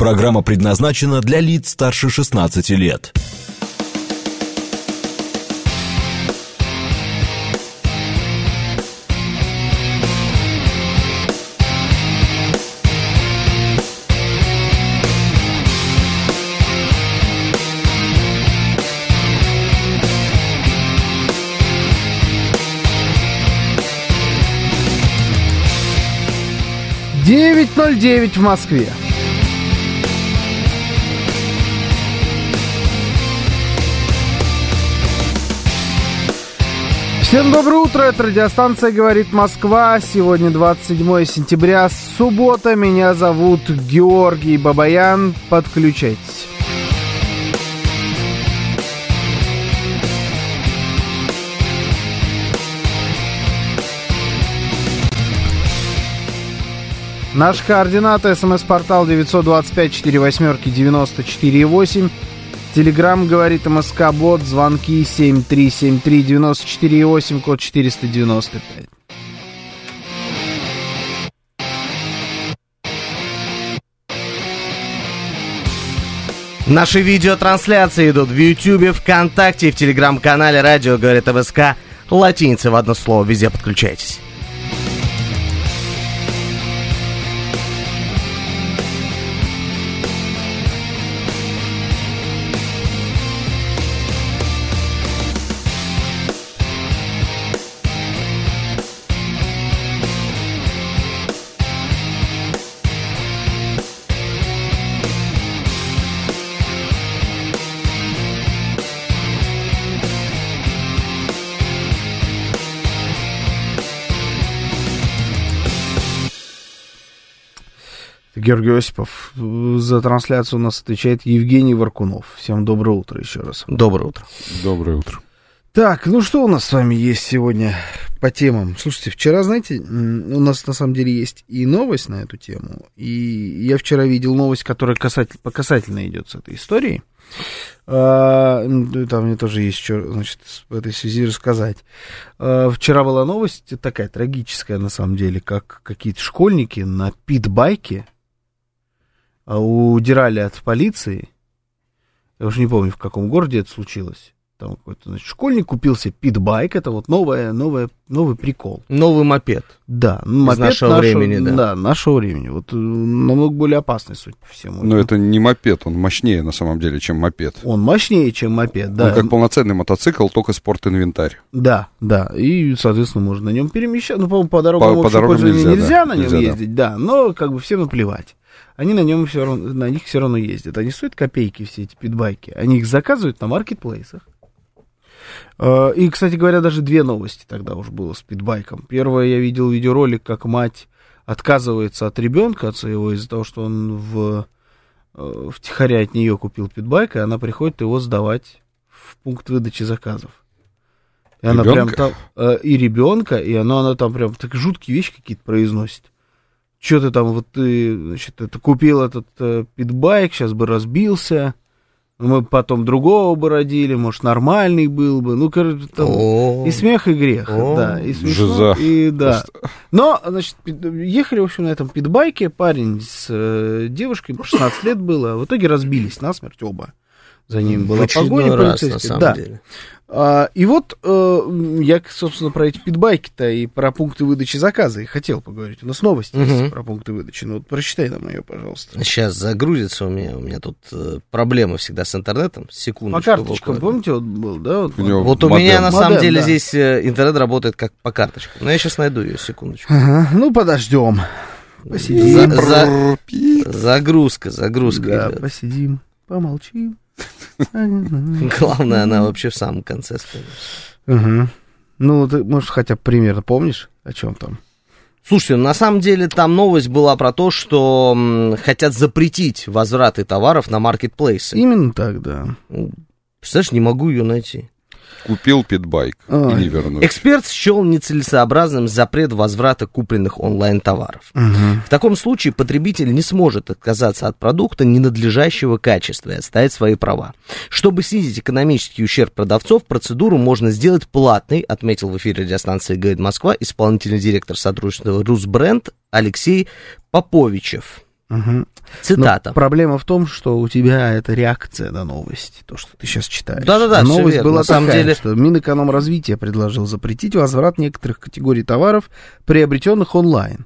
Программа предназначена для лиц старше 16 лет. «9:09 в Москве». Всем доброе утро, это радиостанция «Говорит Москва». Сегодня 27 сентября, суббота. Меня зовут Георгий Бабаян. Подключайтесь. Наши координаты: СМС-портал 925-48-94-8. Телеграм «Говорит МСК-бот», звонки 7373-94-8, код 495. Наши видеотрансляции идут в Ютьюбе, ВКонтакте и в Телеграм-канале «Радио Говорит МСК». Латиница в одно слово. Везде подключайтесь. Георгий Осипов. За трансляцию у нас отвечает Евгений Варкунов. Всем доброе утро еще раз. Доброе утро. Доброе утро. Так, ну что у нас с вами есть сегодня по темам? Слушайте, вчера, знаете, у нас на самом деле есть и новость на эту тему. И я вчера видел новость, которая касательно идет с этой историей. Там мне тоже есть что, значит, в этой связи рассказать. Вчера была новость такая трагическая, на самом деле, как какие-то школьники на питбайке удирали от полиции. Я уже не помню, в каком городе это случилось. Там какой-то, значит, школьник купил себе питбайк. Это вот новый прикол. Новый мопед. Да, мопед нашего времени, да. Да, нашего времени. Вот намного более опасный, судя по всему. Но это не мопед, он мощнее на самом деле, чем мопед. Он мощнее, чем мопед, да. Он как полноценный мотоцикл, только спорт-инвентарь. Да, да. И, соответственно, можно на нем перемещаться. Ну, по-моему, по дорогам общего пользования нельзя на нем ездить, да. Но как бы всем наплевать. Они на нем все равно, на них все равно ездят. Они стоят копейки, все эти питбайки. Они их заказывают на маркетплейсах. И, кстати говоря, даже две новости тогда уже было с питбайком. Первое, я видел видеоролик, как мать отказывается от ребенка, от своего, из-за того, что он втихаря от нее купил питбайк, и она приходит его сдавать в пункт выдачи заказов. И она прям там, и ребенка, и она там прям так жуткие вещи какие-то произносит. Что ты там, вот ты, значит, это купил этот питбайк, сейчас бы разбился. Мы потом другого бы родили, может, нормальный был бы. Ну, короче, там и смех, и грех. Да, и смешно, и да. Но, значит, ехали, в общем, на этом питбайке. Парень с девушкой, 16 лет было. В итоге разбились насмерть оба. За ним была погоня полицейская. Да. И вот я, собственно, про эти питбайки-то и про пункты выдачи заказа и хотел поговорить. У нас новости есть про пункты выдачи. Ну вот прочитай нам ее, пожалуйста. Сейчас загрузится у меня тут проблемы всегда с интернетом. Секундочку. По карточкам, помните, вот был, да? Вот у меня на самом деле здесь интернет работает как по карточкам. Но я сейчас найду ее, секундочку. Ну, подождем. Посидим. Загрузка. Да, посидим, помолчим. Главное, она вообще в самом конце становится. Ну, ты, может, хотя бы примерно помнишь, о чем там? Слушайте, на самом деле там новость была про то, что хотят запретить возвраты товаров на маркетплейсы. Именно так, да. Представляешь, не могу ее найти. Купил питбайк и не вернул. Эксперт счел нецелесообразным запрет возврата купленных онлайн-товаров. В таком случае потребитель не сможет отказаться от продукта ненадлежащего качества и отстоять свои права. Чтобы снизить экономический ущерб продавцов, процедуру можно сделать платной, отметил в эфире радиостанции «Говорит Москва» исполнительный директор сотрудничества «Русбренд» Алексей Поповичев. Угу. Цитата. Но проблема в том, что у тебя это реакция на новость, то, что ты сейчас читаешь. Да-да-да, новость верно. была на самом такая, деле... что Минэкономразвития предложил запретить возврат некоторых категорий товаров, приобретенных онлайн.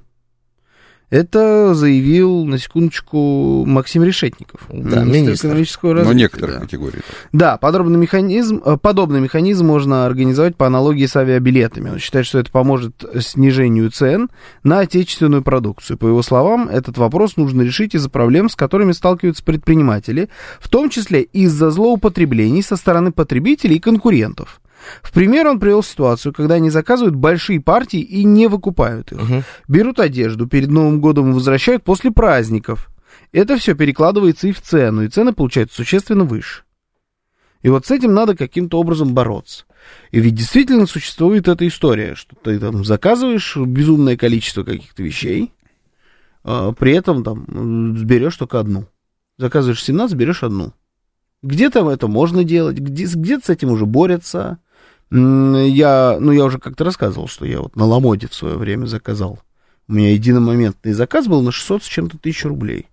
Это заявил, на секундочку, Максим Решетников, да, министр экономического развития. Но некоторых категорий. Да, подобный механизм можно организовать по аналогии с авиабилетами. Он считает, что это поможет снижению цен на отечественную продукцию. По его словам, этот вопрос нужно решить из-за проблем, с которыми сталкиваются предприниматели, в том числе из-за злоупотреблений со стороны потребителей и конкурентов. В пример он привел ситуацию, когда они заказывают большие партии и не выкупают их. Берут одежду, перед Новым годом возвращают после праздников. Это все перекладывается и в цену, и цены получаются существенно выше. И вот с этим надо каким-то образом бороться. И ведь действительно существует эта история, что ты там заказываешь безумное количество каких-то вещей, при этом там берешь только одну. Заказываешь 17, берешь одну. Где-то это можно делать, где-то с этим уже борются. Я уже как-то рассказывал, что я вот на Ламоде в свое время заказал. У меня единомоментный заказ был на 600 с чем-то тысяч рублей.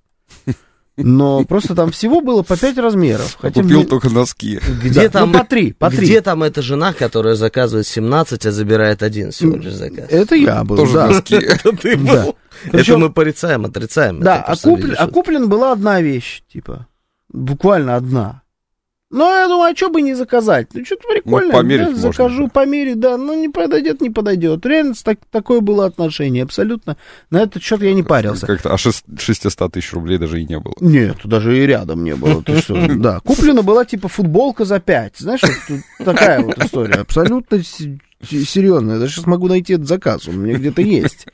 Но просто там всего было по 5 размеров. Купил только носки. Где там, по 3. Где там эта жена, которая заказывает 17, а забирает один всего лишь заказ? Это я был, тоже да. носки. Это ты был. Это мы порицаем, отрицаем. Да, а куплена была одна вещь, типа, буквально одна. Ну, я думаю, а что бы не заказать? Ну, что-то прикольное. Померить можно. Закажу, померить, да. Ну, не подойдет, не подойдет. Реально такое было отношение, абсолютно. На этот счет я не парился. Как-то 600 тысяч рублей даже и не было. Нет, даже и рядом не было. Ты что? Да, куплена была типа футболка за 5. Знаешь, вот такая вот история. Абсолютно серьезная. Я даже сейчас могу найти этот заказ. Он у меня где-то есть.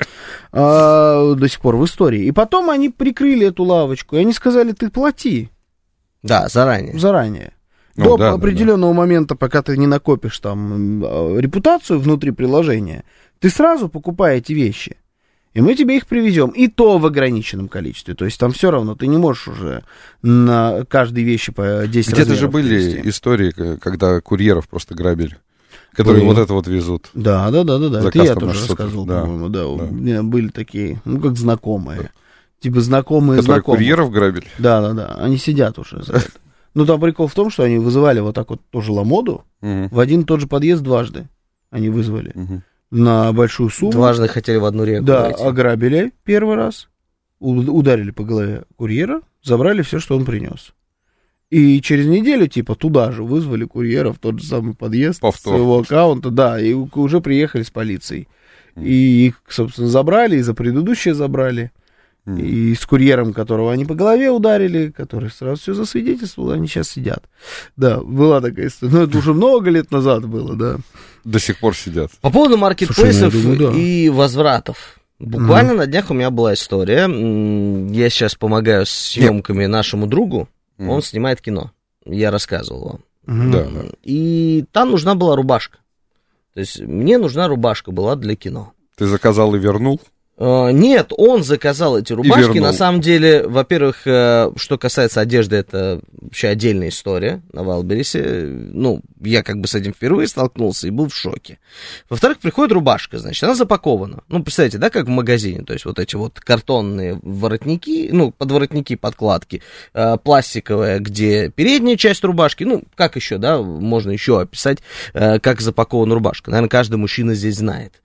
До сих пор в истории. И потом они прикрыли эту лавочку. И они сказали, ты плати. Да, заранее. До определенного момента, пока ты не накопишь там репутацию внутри приложения, ты сразу покупай эти вещи. И мы тебе их привезем. И то в ограниченном количестве. То есть там все равно ты не можешь уже на каждой вещи по 10 Где-то же были истории, когда курьеров просто грабили, которые вот это вот везут. Да. Это я тоже рассказывал, да, по-моему. Да. У меня были такие, как знакомые. Да. Типа знакомые. Курьеров грабили? Да. Они сидят уже за это. Ну, там прикол в том, что они вызывали вот так вот тоже Ламоду в один и тот же подъезд дважды. Они вызвали на большую сумму. Дважды хотели в одну реку. Да, ограбили первый раз, ударили по голове курьера, забрали все, что он принес. И через неделю, типа, туда же вызвали курьера в тот же самый подъезд своего аккаунта, да, и уже приехали с полицией. И их, собственно, забрали, и за предыдущее забрали. И с курьером, которого они по голове ударили, который сразу все засвидетельствовал, они сейчас сидят. Да, была такая история. Но это уже много лет назад было, да. До сих пор сидят. По поводу маркетплейсов и возвратов. Буквально на днях у меня была история. Я сейчас помогаю с съемками нашему другу. Он снимает кино. Я рассказывал вам. Да. И там нужна была рубашка. То есть мне нужна рубашка была для кино. Ты заказал и вернул? Нет, он заказал эти рубашки. На самом деле, во-первых, что касается одежды, это вообще отдельная история на Вайлдберрисе. Ну, я как бы с этим впервые столкнулся и был в шоке. Во-вторых, приходит рубашка, значит, она запакована. Ну, представляете, да, как в магазине. То есть вот эти вот картонные воротники, ну, подворотники, подкладки, пластиковая, где передняя часть рубашки. Ну, как еще, да, можно еще описать, как запакована рубашка. Наверное, каждый мужчина здесь знает.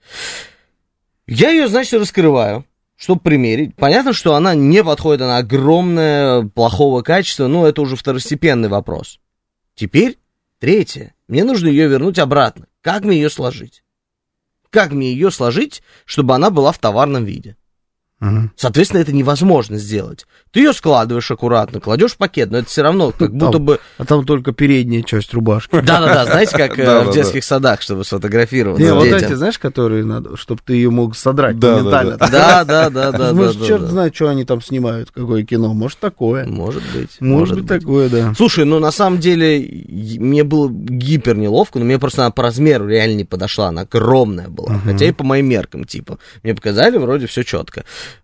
Я ее, значит, раскрываю, чтобы примерить. Понятно, что она не подходит, она огромная, плохого качества, но это уже второстепенный вопрос. Теперь третье. Мне нужно ее вернуть обратно. Как мне ее сложить? Как мне ее сложить, чтобы она была в товарном виде? Соответственно, это невозможно сделать. Ты ее складываешь аккуратно, кладешь в пакет, но это все равно как будто бы... А там только передняя часть рубашки. Да-да-да, знаете, как в детских садах, чтобы сфотографироваться. Не, вот эти, знаешь, которые надо, чтобы ты ее мог содрать моментально. Да. Может, черт знает, что они там снимают, какое кино. Может, такое. Может быть. Может быть, такое, да. Слушай, ну, на самом деле, мне было гипер неловко, но мне просто она по размеру реально не подошла. Она огромная была, хотя и по моим меркам, типа. Мне показали, вроде все четко.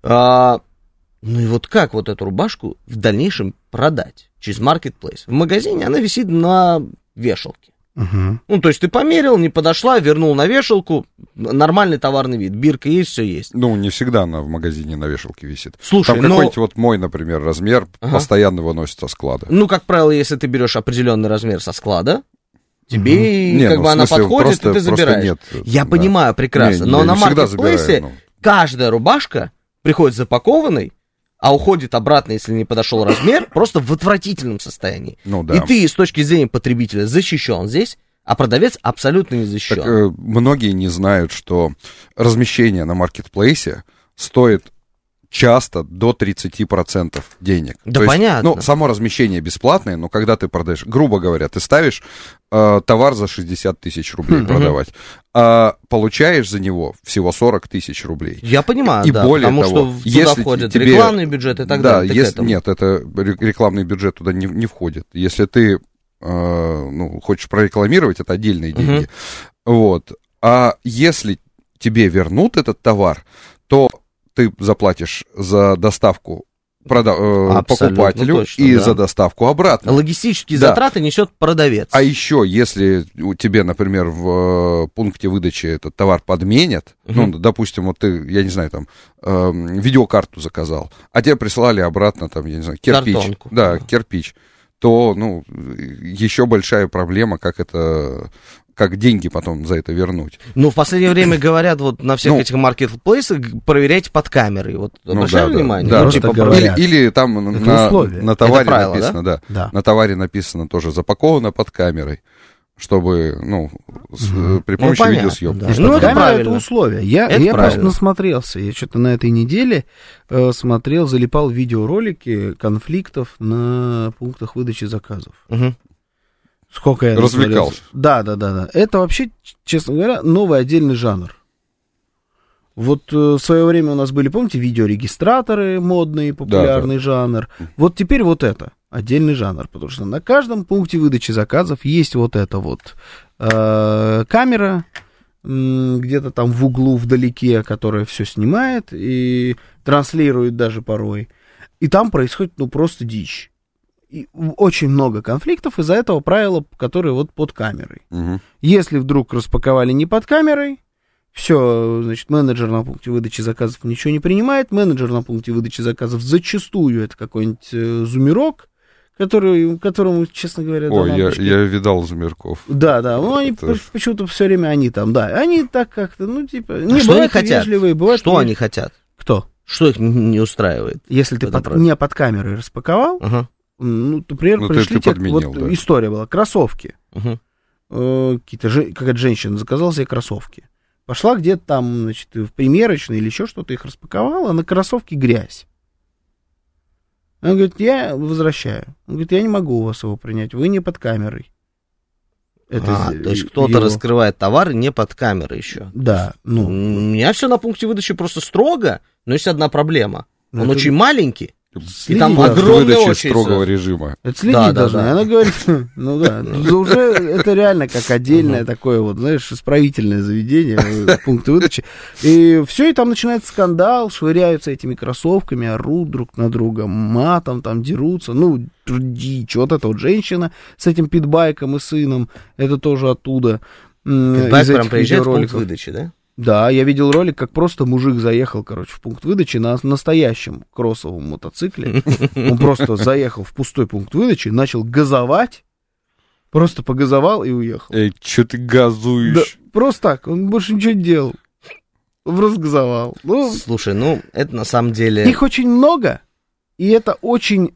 Ну и вот как вот эту рубашку в дальнейшем продать через маркетплейс? В магазине она висит на вешалке. Ну, то есть ты померил, не подошла, вернул на вешалку, нормальный товарный вид, бирка есть, все есть. Ну, не всегда она в магазине на вешалке висит. Слушай, там какой-нибудь вот мой, например, размер постоянно выносит со склада. Ну, как правило, если ты берешь определенный размер со склада, тебе как бы она подходит, и ты забираешь. Нет, я понимаю прекрасно, но на маркетплейсе каждая рубашка приходит запакованной, а уходит обратно, если не подошел размер, просто в отвратительном состоянии. Ну, да. И ты с точки зрения потребителя защищен здесь, а продавец абсолютно не защищен. Так, многие не знают, что размещение на маркетплейсе стоит часто до 30% денег. Да, то понятно. Есть, ну, само размещение бесплатное, но когда ты продаешь, грубо говоря, ты ставишь товар за 60 тысяч рублей продавать, а получаешь за него всего 40 тысяч рублей. Я понимаю, и да, более потому того, что туда входит рекламный бюджет и так далее. Нет, это рекламный бюджет туда не входит. Если ты хочешь прорекламировать, это отдельные деньги. Вот. А если тебе вернут этот товар, то ты заплатишь за доставку покупателю точно, и за доставку обратно. Логистические затраты несет продавец. А еще, если у тебя, например, в пункте выдачи этот товар подменят, ну, допустим, вот ты, я не знаю, там, видеокарту заказал, а тебе прислали обратно, там, я не знаю, кирпич. Картонку. Да, кирпич. То, ну, еще большая проблема, как деньги потом за это вернуть. Ну, в последнее время говорят, вот на всех этих маркетплейсах проверяйте под камерой. Вот обращали внимание? Да, ну, типа, или там на товаре правило, написано, да? На товаре написано тоже запаковано под камерой, чтобы, при помощи видеосъемки. Да. Ну, это условие. Я просто насмотрелся. Я что-то на этой неделе залипал видеоролики конфликтов на пунктах выдачи заказов. Сколько я развлекался. Да. Это вообще, честно говоря, новый отдельный жанр. Вот в свое время у нас были, помните, видеорегистраторы, модный, популярный жанр. Вот теперь вот это, отдельный жанр, потому что на каждом пункте выдачи заказов есть вот эта вот камера, где-то там в углу вдалеке, которая все снимает и транслирует даже порой. И там происходит, просто дичь. И очень много конфликтов из-за этого правила, которые вот под камерой. Если вдруг распаковали не под камерой, все, значит, менеджер на пункте выдачи заказов ничего не принимает. Менеджер на пункте выдачи заказов зачастую это какой-нибудь зумерок, которому, честно говоря... я видал зумерков. Да, они почему-то все время они там, да. Они так как-то, что они хотят? Вежливые, что они хотят? Кто? Что их не устраивает? Если ты не под камерой распаковал... Например, пришли тебе, история была, кроссовки. Какая-то женщина заказала себе кроссовки. Пошла где-то там, значит, в примерочной или еще что-то, их распаковала, а на кроссовке грязь. Она говорит, я возвращаю. Он говорит, я не могу у вас его принять, вы не под камерой. То есть кто-то раскрывает товар не под камерой еще. Да. У меня все на пункте выдачи просто строго, но есть одна проблема. Он очень маленький. И там огромная очередь строгого режима. Это следить должна. Она говорит, уже это реально как отдельное такое вот, знаешь, исправительное заведение, пункты выдачи. И все, и там начинается скандал, швыряются этими кроссовками, орут друг на друга, матом там дерутся. Дичь. Вот эта вот женщина с этим питбайком и сыном, это тоже оттуда. Питбайк прям приезжает в пункт выдачи, да? Да, я видел ролик, как просто мужик заехал, в пункт выдачи на настоящем кроссовом мотоцикле. Он просто заехал в пустой пункт выдачи, начал газовать, просто погазовал и уехал. Эй, что ты газуешь? Да, просто так, он больше ничего не делал. Он просто газовал. Слушай, это на самом деле... Их очень много, и это очень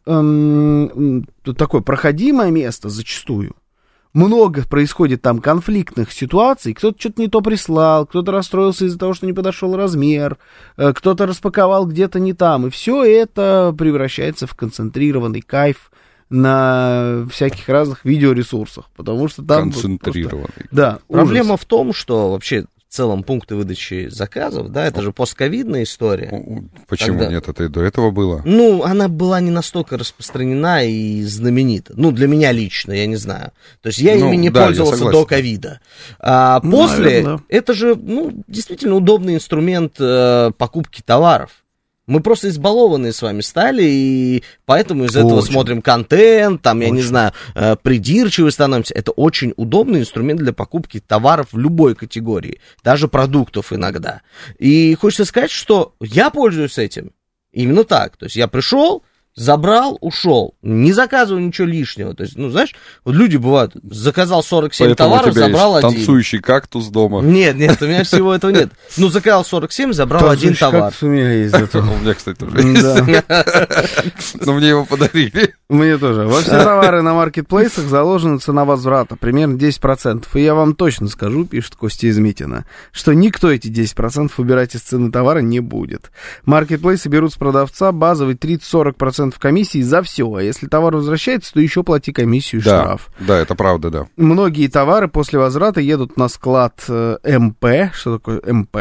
такое проходимое место зачастую. Много происходит там конфликтных ситуаций, кто-то что-то не то прислал, кто-то расстроился из-за того, что не подошел размер, кто-то распаковал где-то не там, и все это превращается в концентрированный кайф на всяких разных видеоресурсах, потому что там... Концентрированный. Просто, да, проблема ужас. в том, что вообще... В целом пункты выдачи заказов, да, это же постковидная история. Почему нет? Это и до этого было. Она была не настолько распространена и знаменита. Для меня лично, я не знаю. То есть я ими не пользовался до ковида. А после, это же, действительно удобный инструмент покупки товаров. Мы просто избалованные с вами стали, и поэтому из этого смотрим контент, там, я не знаю, придирчивы становимся. Это очень удобный инструмент для покупки товаров в любой категории, даже продуктов иногда. И хочется сказать, что я пользуюсь этим именно так. То есть я пришел, забрал, ушел. Не заказывал ничего лишнего. То есть, ну, знаешь, вот люди бывают, заказал 47 поэтому товаров, забрал один. Танцующий кактус дома. Нет, у меня всего этого нет. Ну, заказал 47, забрал один товар. У меня есть зато. У меня, кстати, тоже есть. Но мне его подарили. Мне тоже. Во все товары на маркетплейсах заложена цена возврата, примерно 10%. И я вам точно скажу, пишет Костя из Митина, что никто эти 10% выбирать из цены товара не будет. Маркетплейсы берут с продавца базовый 30-40% комиссии за все. А если товар возвращается, то еще плати комиссию и штраф. Да, это правда, да. Многие товары после возврата едут на склад МП. Что такое МП?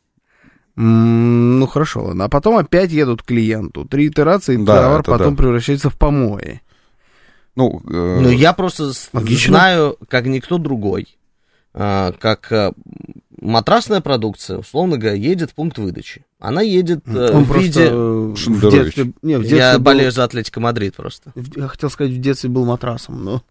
Ну, хорошо, ладно. А потом опять едут к клиенту. 3 итерации, и товар потом превращается в помои. Ну, я просто знаю, как никто другой, как матрасная продукция, условно говоря, едет в пункт выдачи. Она едет в виде... В детстве я болею за Атлетико Мадрид просто. Я хотел сказать, в детстве был матрасом, но...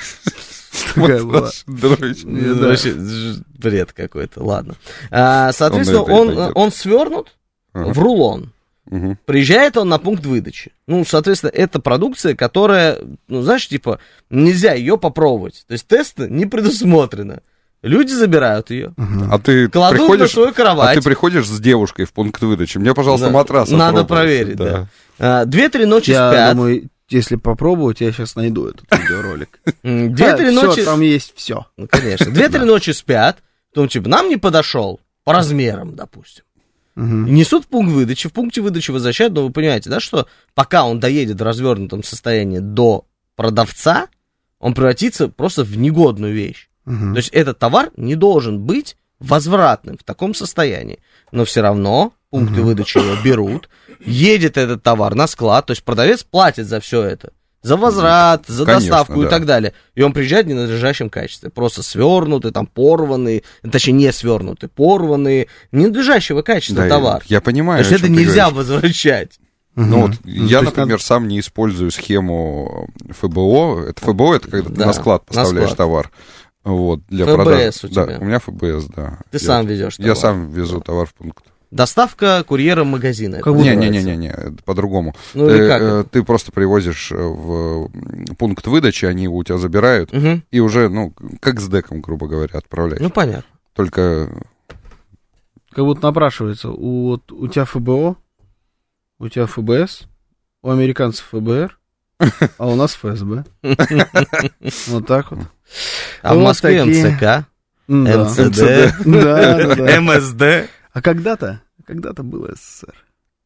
Бред какой-то, ладно. Соответственно, он свернут в рулон. Приезжает он на пункт выдачи. Ну, соответственно, это продукция, которая, ну, знаешь, типа, нельзя ее попробовать. То есть теста не предусмотрено. Люди забирают ее, кладут на свою кровать. А ты приходишь с девушкой в пункт выдачи. Мне, пожалуйста, матрас надо проверить, да. 2-3 ночи спят. Я думаю, если попробовать, я сейчас найду этот видеоролик. 2-3 ночи... там есть все. Ну, конечно. 2-3 ночи спят, потом, типа, нам не подошел по размерам, допустим. Несут в пункт выдачи, в пункте выдачи возвращают, но вы понимаете, да, что пока он доедет в развернутом состоянии до продавца, он превратится просто в негодную вещь. То есть этот товар не должен быть возвратным в таком состоянии. Но все равно пункты выдачи его берут, едет этот товар на склад, то есть продавец платит за все это. За возврат, за доставку и так далее. И он приезжает в ненадлежащем качестве. Просто свернутый, там порванный, точнее не свернутый, порванный, ненадлежащего качества товар. Я понимаю. То есть это нельзя возвращать. Ну вот я, например, сам не использую схему ФБО. Это ФБО, это когда ты на склад поставляешь товар. Вот, для продажи. ФБС у тебя. Да, у меня ФБС, да. Ты сам везешь товар. Я сам везу товар в пункт. Доставка курьером магазина. Не, по-другому. Ну, или как ты просто привозишь в пункт выдачи, они его у тебя забирают, и уже, ну, как с деком, грубо говоря, отправляешь. Ну, понятно. Только... Как будто напрашивается, у тебя ФБО, у тебя ФБС, у американцев ФБР, а у нас ФСБ. Вот так вот. А в Москве МЦК, МЦД, МСД. А когда-то было СССР.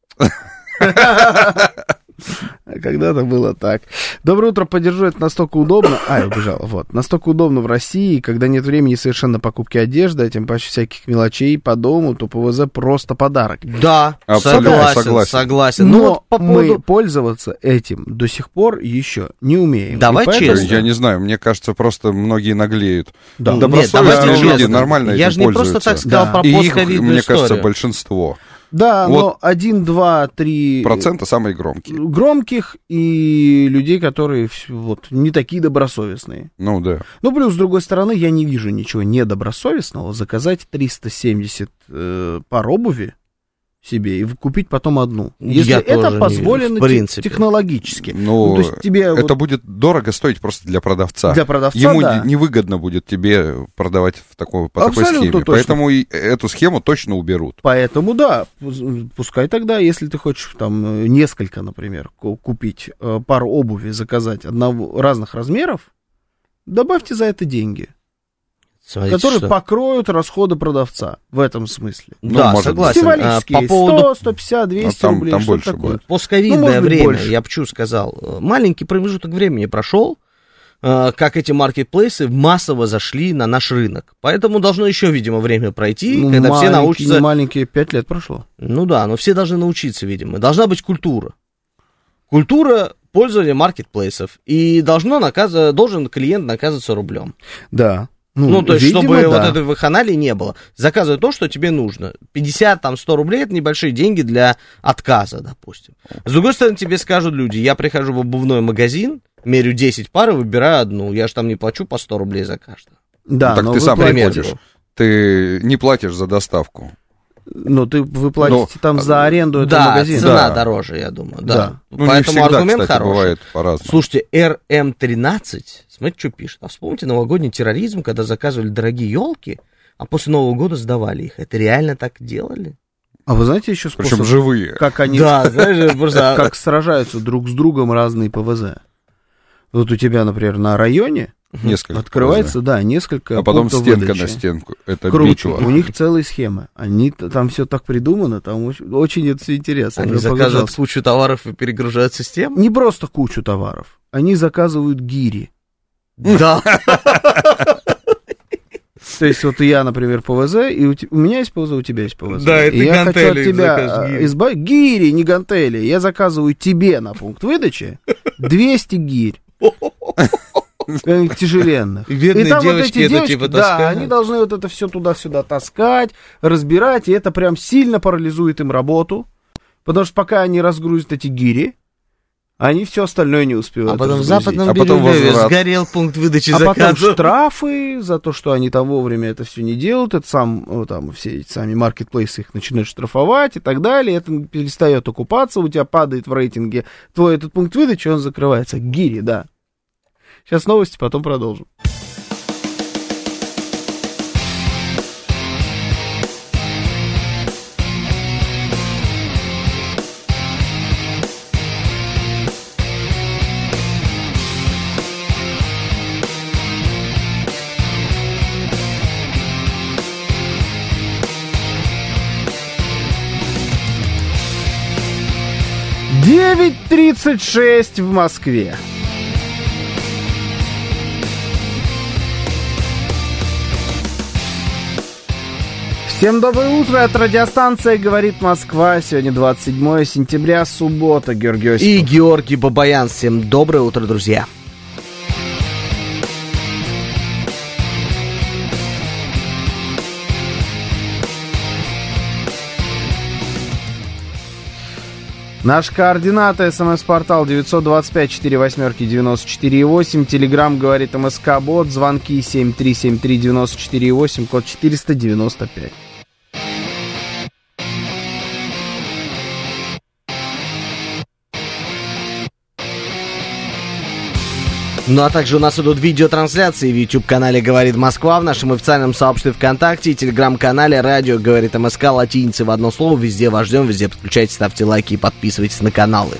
Когда-то было так. Доброе утро, поддержу, это настолько удобно. Я убежала, вот. Настолько удобно в России, когда нет времени совершенно покупки одежды, а тем паче всяких мелочей по дому, то ПВЗ просто подарок. Да, согласен. Но мы пользоваться этим до сих пор еще не умеем. Давай честно. Я не знаю, мне кажется, просто многие наглеют. Да. Добросовестные люди нормально я этим пользуются. Я же не просто так сказал про плосковидную историю. Мне кажется, большинство. Да, вот. Но 1, 2, 3... процента самые громкие. Громких и людей, которые вот не такие добросовестные. Ну, да. Ну, плюс, с другой стороны, я не вижу ничего недобросовестного заказать 370 пар обуви себе и купить потом одну. Если это позволено технологически. Ну, то есть тебе это будет дорого стоить просто для продавца. Для продавца, ему невыгодно будет тебе продавать по такой схеме. Точно. Поэтому и эту схему точно уберут. Поэтому, да, пускай тогда, если ты хочешь там несколько, например, купить пару обуви, заказать разных размеров, добавьте за это деньги. Смотрите, которые покроют расходы продавца в этом смысле. Да, согласен. Символические. По поводу... 100, 150, 200 рублей. Там больше будет. Постковидное время, больше. Я почему сказал, маленький промежуток времени прошел, как эти маркетплейсы массово зашли на наш рынок. Поэтому должно еще, видимо, время пройти, когда все научатся... Не маленькие, 5 лет прошло. Ну да, но все должны научиться, видимо. Должна быть культура. Культура пользования маркетплейсов. И должен клиент наказываться рублем. Да. Ну, то есть, видимо, чтобы вот этой вакханалии не было. Заказывай то, что тебе нужно. 50, там, 100 рублей — это небольшие деньги для отказа, допустим. С другой стороны, тебе скажут люди: я прихожу в обувной магазин, мерю 10 пар и выбираю одну. Я же там не плачу по 100 рублей за каждую. Да, так ты сам платишь. Ты не платишь за доставку. Но вы платите там за аренду этого магазина. Да, цена дороже, я думаю. Да. Ну, поэтому не всегда, аргумент кстати, хороший. Бывает по-разному. Слушайте, РМ-13, смотрите, что пишет. А вспомните новогодний терроризм, когда заказывали дорогие елки, а после Нового года сдавали их. Это реально так делали? А вы знаете еще способ? Причем живые. Как они... Да, знаешь, просто... Как сражаются друг с другом разные ПВЗ. Вот у тебя, например, на районе несколько открывается, несколько. А потом стенка выдачи. На стенку. Это круто. битва. У них целые схемы. Там все так придумано, там очень это все интересно. Они заказывают кучу товаров и перегружают систему? Не просто кучу товаров. Они заказывают гири. Да. То есть вот я, например, ПВЗ, и у меня есть ПВЗ, у тебя есть ПВЗ. Да, и ты я гантели хочу от тебя избавить. Гири, не гантели. Я заказываю тебе на пункт выдачи 200 гирь. Тяжеленных. Бедные и там девочки вот эти девочки, типа таскают. Да, они должны вот это все туда-сюда таскать, разбирать, и это прям сильно парализует им работу, потому что пока они разгрузят эти гири, они все остальное не успевают. А потом разгрузить. в Западном Бирюлеве сгорел пункт выдачи заказов. А потом штрафы за то, что они там вовремя это все не делают, это там все эти сами маркетплейсы их начинают штрафовать и так далее, это перестает окупаться, у тебя падает в рейтинге твой этот пункт выдачи, он закрывается. Гири, да. Сейчас новости, потом продолжим. Девять 36 в Москве. Всем доброе утро, от радиостанции «Говорит Москва». Сегодня 27 сентября, суббота. Георгий Осипов. И Георгий Бабаян. Всем доброе утро, друзья. Наши координаты: СМС-портал 925-48-94-8, Телеграм «Говорит МСК-бот», звонки 7373-94-8, код 495. Ну а также у нас идут видеотрансляции в YouTube-канале «Говорит Москва», в нашем официальном сообществе ВКонтакте и Телеграм-канале «Радио Говорит МСК», латиницы в одно слово. Везде вас ждем, везде подключайтесь, ставьте лайки и подписывайтесь на каналы.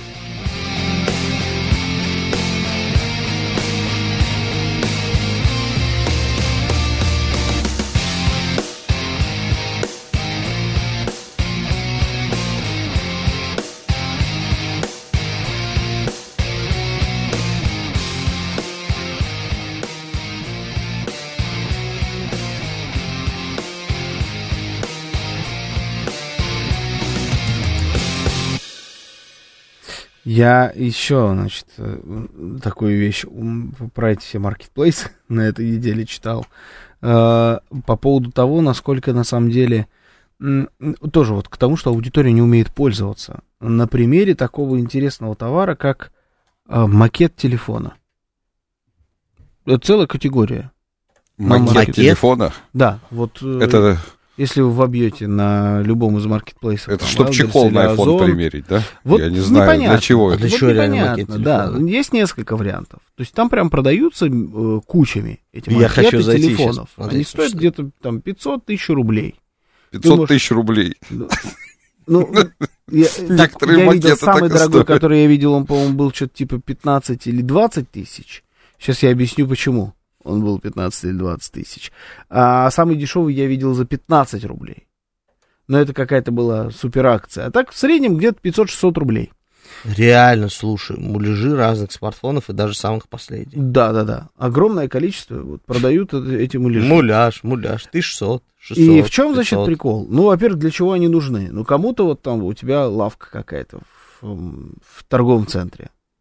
Я еще, значит, такую вещь про эти все маркетплейсы на этой неделе читал. По поводу того, насколько на самом деле... Тоже вот к тому, что аудитория не умеет пользоваться. На примере такого интересного товара, как макет телефона. Это целая категория. Макет телефона? Да, вот... Это... Если вы вобьете на любом из маркетплейсов... Это чтобы чехол на iPhone примерить, да? Вот я не знаю, непонятно. Для чего это. Вот непонятно, да. Есть несколько вариантов. То есть там прям продаются кучами эти макеты телефонов. Они стоят где-то там 500 тысяч рублей. 500 тысяч рублей. Ну, я видел самый дорогой, который я видел, он, по-моему, был что-то типа 15 или 20 тысяч. Сейчас я объясню, почему. Он был 15 или 20 тысяч. А самый дешевый я видел за 15 рублей. Но это какая-то была суперакция. А так в среднем где-то 500-600 рублей. Реально, слушай, муляжи разных смартфонов и даже самых последних. Да. Огромное количество вот, продают эти муляжи. Муляж, 1600, 600, И в чем, 500. значит, прикол? Ну, во-первых, для чего они нужны? Ну, кому-то вот там у тебя лавка какая-то в торговом центре.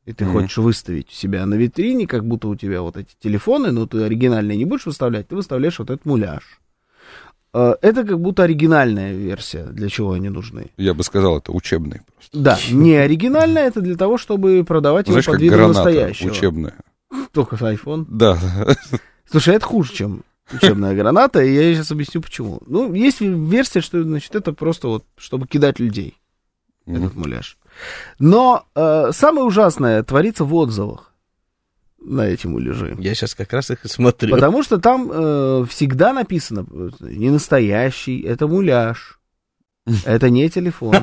и ты хочешь выставить у себя на витрине, как будто у тебя вот эти телефоны, но ты оригинальные не будешь выставлять, ты выставляешь вот этот муляж. Это как будто оригинальная версия, для чего они нужны. Я бы сказал, это учебный просто. Да, не оригинальная, это для того, чтобы продавать его под видом настоящего. Учебная. Только с iPhone. Да. Слушай, это хуже, чем учебная граната, и я сейчас объясню, почему. Ну, есть версия, что, значит, это просто вот, чтобы кидать людей, этот муляж. Но самое ужасное творится в отзывах на эти муляжи. Я сейчас как раз их и смотрю. Потому что там всегда написано, не настоящий, это муляж, это не телефон.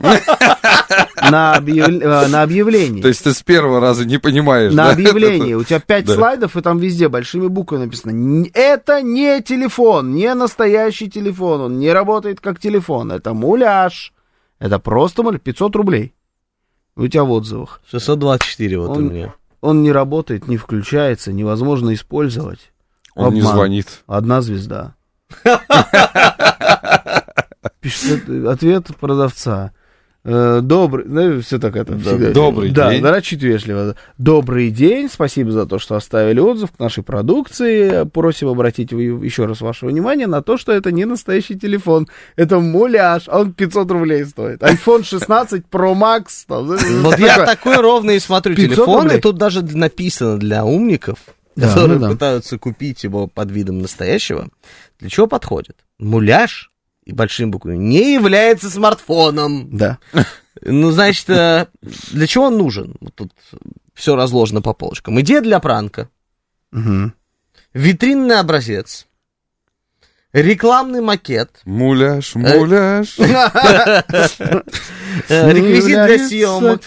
На объявлении. То есть ты с первого раза не понимаешь, на объявлении. У тебя 5 слайдов, и там везде большими буквами написано: это не телефон, не настоящий телефон, он не работает как телефон, это муляж. Это просто 500 рублей. У тебя в отзывах. 624 вот у меня. Он не работает, не включается, невозможно использовать. Он не звонит. 1 звезда. Пишет ответ продавца. Добрый, все так это всегда. Добрый день. Да, чуть вежливо. Добрый день, спасибо за то, что оставили отзыв к нашей продукции. Просим обратить еще раз ваше внимание на то, что это не настоящий телефон. Это муляж, он 500 рублей стоит. iPhone 16 Pro Max. Вот я такой ровно и смотрю телефон, и тут даже написано для умников, которые пытаются купить его под видом настоящего. Для чего подходит? Муляж и большим буквами не является смартфоном. Да. Ну, значит, для чего он нужен? Вот тут все разложено по полочкам. Идея для пранка. Угу. Витринный образец. Рекламный макет. Муляж. Реквизит для съемок.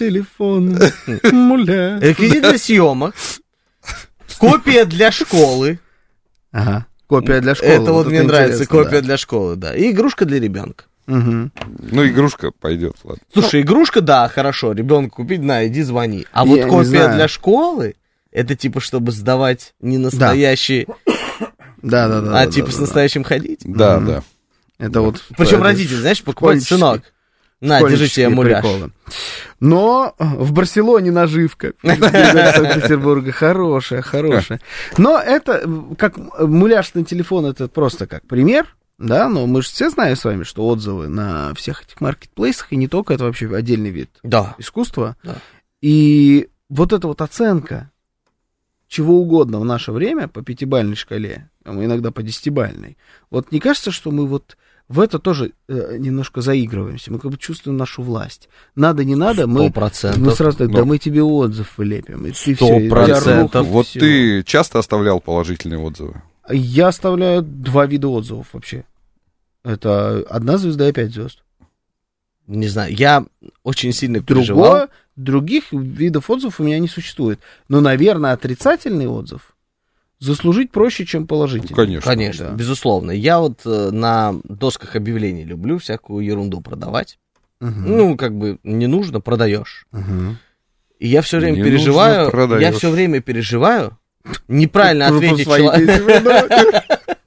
Реквизит для съемок. Копия для школы. Ага. Копия для школы. Это вот мне нравится, копия для школы, да. И игрушка для ребенка. Угу. Ну, игрушка пойдет, ладно. Слушай, игрушка, да, хорошо, ребенку купить, на, иди звони. А вот копия для школы, это типа, чтобы сдавать не настоящий, а типа с настоящим ходить. Да. Это вот. Причем родители, знаешь, покупают: сынок, на, держи себе муляж. Но в Барселоне наживка. Санкт-Петербурга хорошая. Но это, как муляж на телефон, это просто как пример, да, но мы же все знаем с вами, что отзывы на всех этих маркетплейсах, и не только, это вообще отдельный вид искусства. Да. И вот эта вот оценка чего угодно в наше время по 5-бальной шкале, а мы иногда по 10-бальной, вот не кажется, что мы вот в это тоже немножко заигрываемся. Мы как бы чувствуем нашу власть. Надо, не надо, мы сразу так, да мы тебе отзыв вылепим. 100%. Вот ты часто оставлял положительные отзывы? Я оставляю 2 вида отзывов вообще. Это 1 звезда и 5 звезд. Не знаю, я очень сильно переживал. Других видов отзывов у меня не существует. Но, наверное, отрицательный отзыв заслужить проще, чем положительный. Конечно, да. Безусловно. Я вот на досках объявлений люблю всякую ерунду продавать. Угу. Ну, как бы не нужно, продаешь. Угу. И я все время переживаю, неправильно ответить человеку.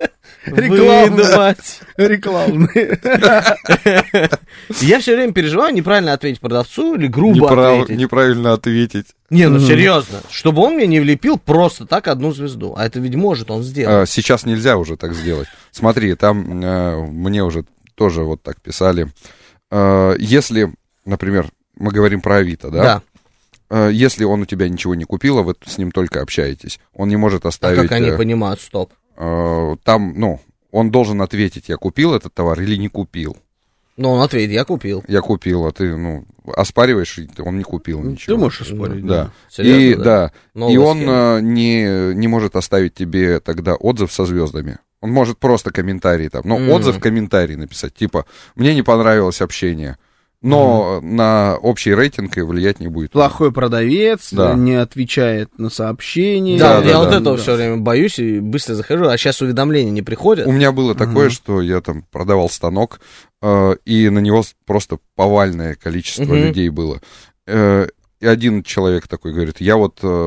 Рекламные. Я все время переживаю неправильно ответить продавцу или грубо ответить. Неправильно ответить. Не, ну серьезно. Чтобы он мне не влепил просто так 1 звезду. А это ведь может он сделать. Сейчас нельзя уже так сделать. Смотри, там мне уже тоже вот так писали. Если, например, мы говорим про Авито, да? Да. Если он у тебя ничего не купил, а вы с ним только общаетесь, он не может оставить... А как они понимают, стоп? Там, он должен ответить, я купил этот товар или не купил. Ну, он ответит, я купил. Я купил, а ты, оспариваешь, он не купил ничего. Ты можешь оспорить, да. Серьезно, да. И он не может оставить тебе тогда отзыв со звездами. Он может просто комментарий там, отзыв, комментарий написать, типа, мне не понравилось общение. Но на общий рейтинг и влиять не будет. Плохой продавец, не отвечает на сообщения. Да, я этого все время боюсь и быстро захожу, а сейчас уведомления не приходят. У меня было такое, что я там продавал станок, и на него просто повальное количество людей было. И один человек такой говорит, я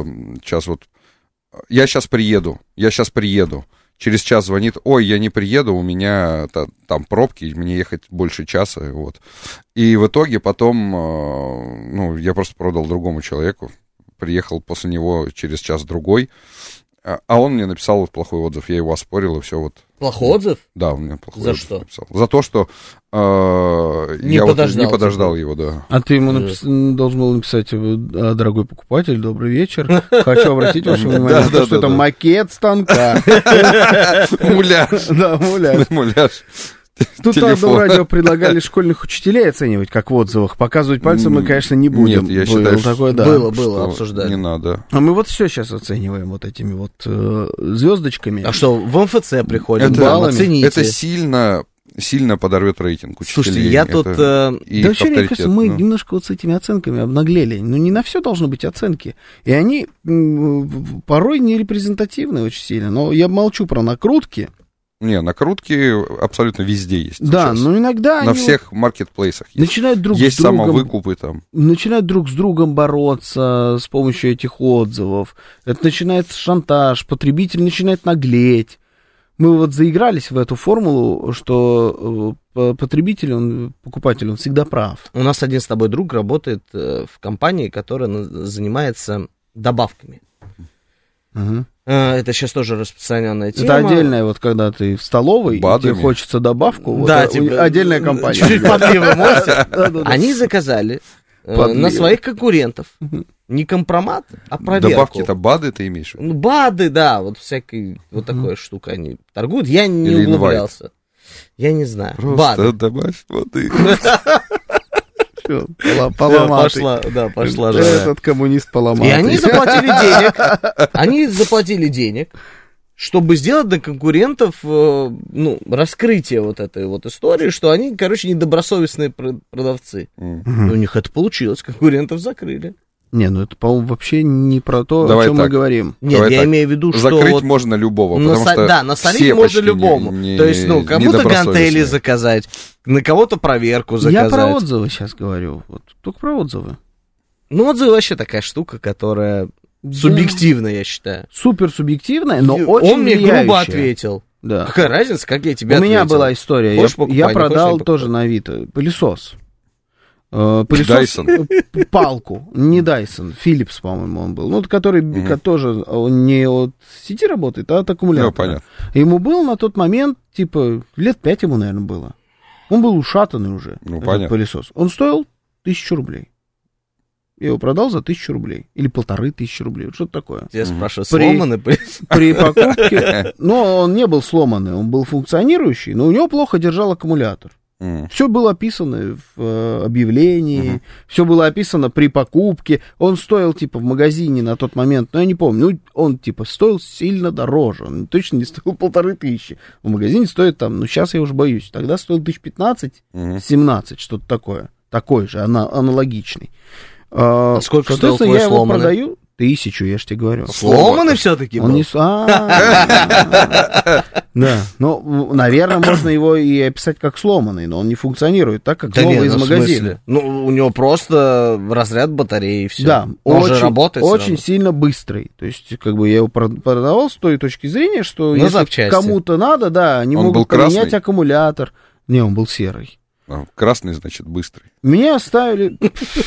сейчас приеду. Через час звонит, ой, я не приеду, у меня там пробки, мне ехать больше часа, вот. И в итоге потом, я просто продал другому человеку, приехал после него через час-другой, а он мне написал вот плохой отзыв, я его оспорил, и все вот. Плохой отзыв? Да, он мне плохой отзыв написал. За то, что я вот не подождал его, да. А ты ему должен был написать: дорогой покупатель, добрый вечер, хочу обратить ваше внимание на то, что это макет станка. Муляж. Да, муляж. Тут на одном радио предлагали школьных учителей оценивать, как в отзывах. Показывать пальцем мы, конечно, не будем. Нет, я считаю, что было, обсуждали. Не надо. А мы вот все сейчас оцениваем вот этими вот звездочками. А что, в МФЦ приходим, баллами. Это сильно подорвет рейтинг учителей. Слушайте, я тут... Да вообще, мне кажется, мы немножко вот с этими оценками обнаглели. Ну, не на все должны быть оценки. И они порой не репрезентативны очень сильно. Но я молчу про накрутки. Не, накрутки абсолютно везде есть. Да, сейчас. Но иногда на всех маркетплейсах есть. Начинают друг есть с другом, самовыкупы там. Начинают друг с другом бороться с помощью этих отзывов. Это начинается шантаж, потребитель начинает наглеть. Мы вот заигрались в эту формулу, что потребитель, покупатель, он всегда прав. У нас один с тобой друг работает в компании, которая занимается добавками. Угу. Это сейчас тоже распространенная тема. Это отдельная, вот когда ты в столовой, тебе хочется добавку, да, вот, типа, отдельная компания. Чуть-чуть подливы можете? Они заказали на своих конкурентов не компромат, а проверку. Добавки-то БАДы ты имеешь в виду? Ну, БАДы, да, вот всякой вот такой штукой они торгуют. Я не углублялся. Я не знаю. Просто добавь воды. Пошла. Этот коммунист поломал. И они заплатили денег, чтобы сделать для конкурентов, раскрытие вот этой вот истории, что они, короче, недобросовестные продавцы. У них это получилось, конкурентов закрыли. Не, это, по-моему, вообще не про то, о чем мы говорим. Нет, я имею в виду, что... Закрыть можно любого, потому что да, насолить можно любому. То есть, кому-то гантели заказать, на кого-то проверку заказать. Я про отзывы сейчас говорю, только про отзывы. Отзывы вообще такая штука, которая субъективная, я считаю. Супер субъективная, но очень Он мне грубо ответил. Да. Какая разница, как я тебе ответил? У меня была история, я продал тоже на Авито пылесос. Дайсон. Палку, не Дайсон, Philips, по-моему, он был. Который тоже не от сети работает, а от аккумулятора. Понятно. Ему было на тот момент, лет 5 ему, наверное, было. Он был ушатанный уже, этот пылесос. Он стоил 1000 рублей. Я его продал за 1000 рублей. Или 1500 рублей. Что-то такое. Я спрашиваю, сломанный пылесос? При покупке... он не был сломанный, он был функционирующий, но у него плохо держал аккумулятор. Все было описано в объявлении, все было описано при покупке. Он стоил, в магазине на тот момент, я не помню, он, стоил сильно дороже. Он точно не стоил 1500. В магазине стоит сейчас я уже боюсь. Тогда стоил 1015-17, что-то такое. Такой же, аналогичный. Сколько стоил твой я его сломанный? Продаю 1000, я же тебе говорю. Сломанный все-таки был? Да, наверное, можно его и описать как сломанный, но он не функционирует так, как новый из магазина. У него просто разряд батареи и все. Да, он же работает очень сильно быстрый. То есть, я его продавал с той точки зрения, что если кому-то надо, да, они могут поменять аккумулятор. Не, он был серый. Красный, значит, быстрый. Меня оставили...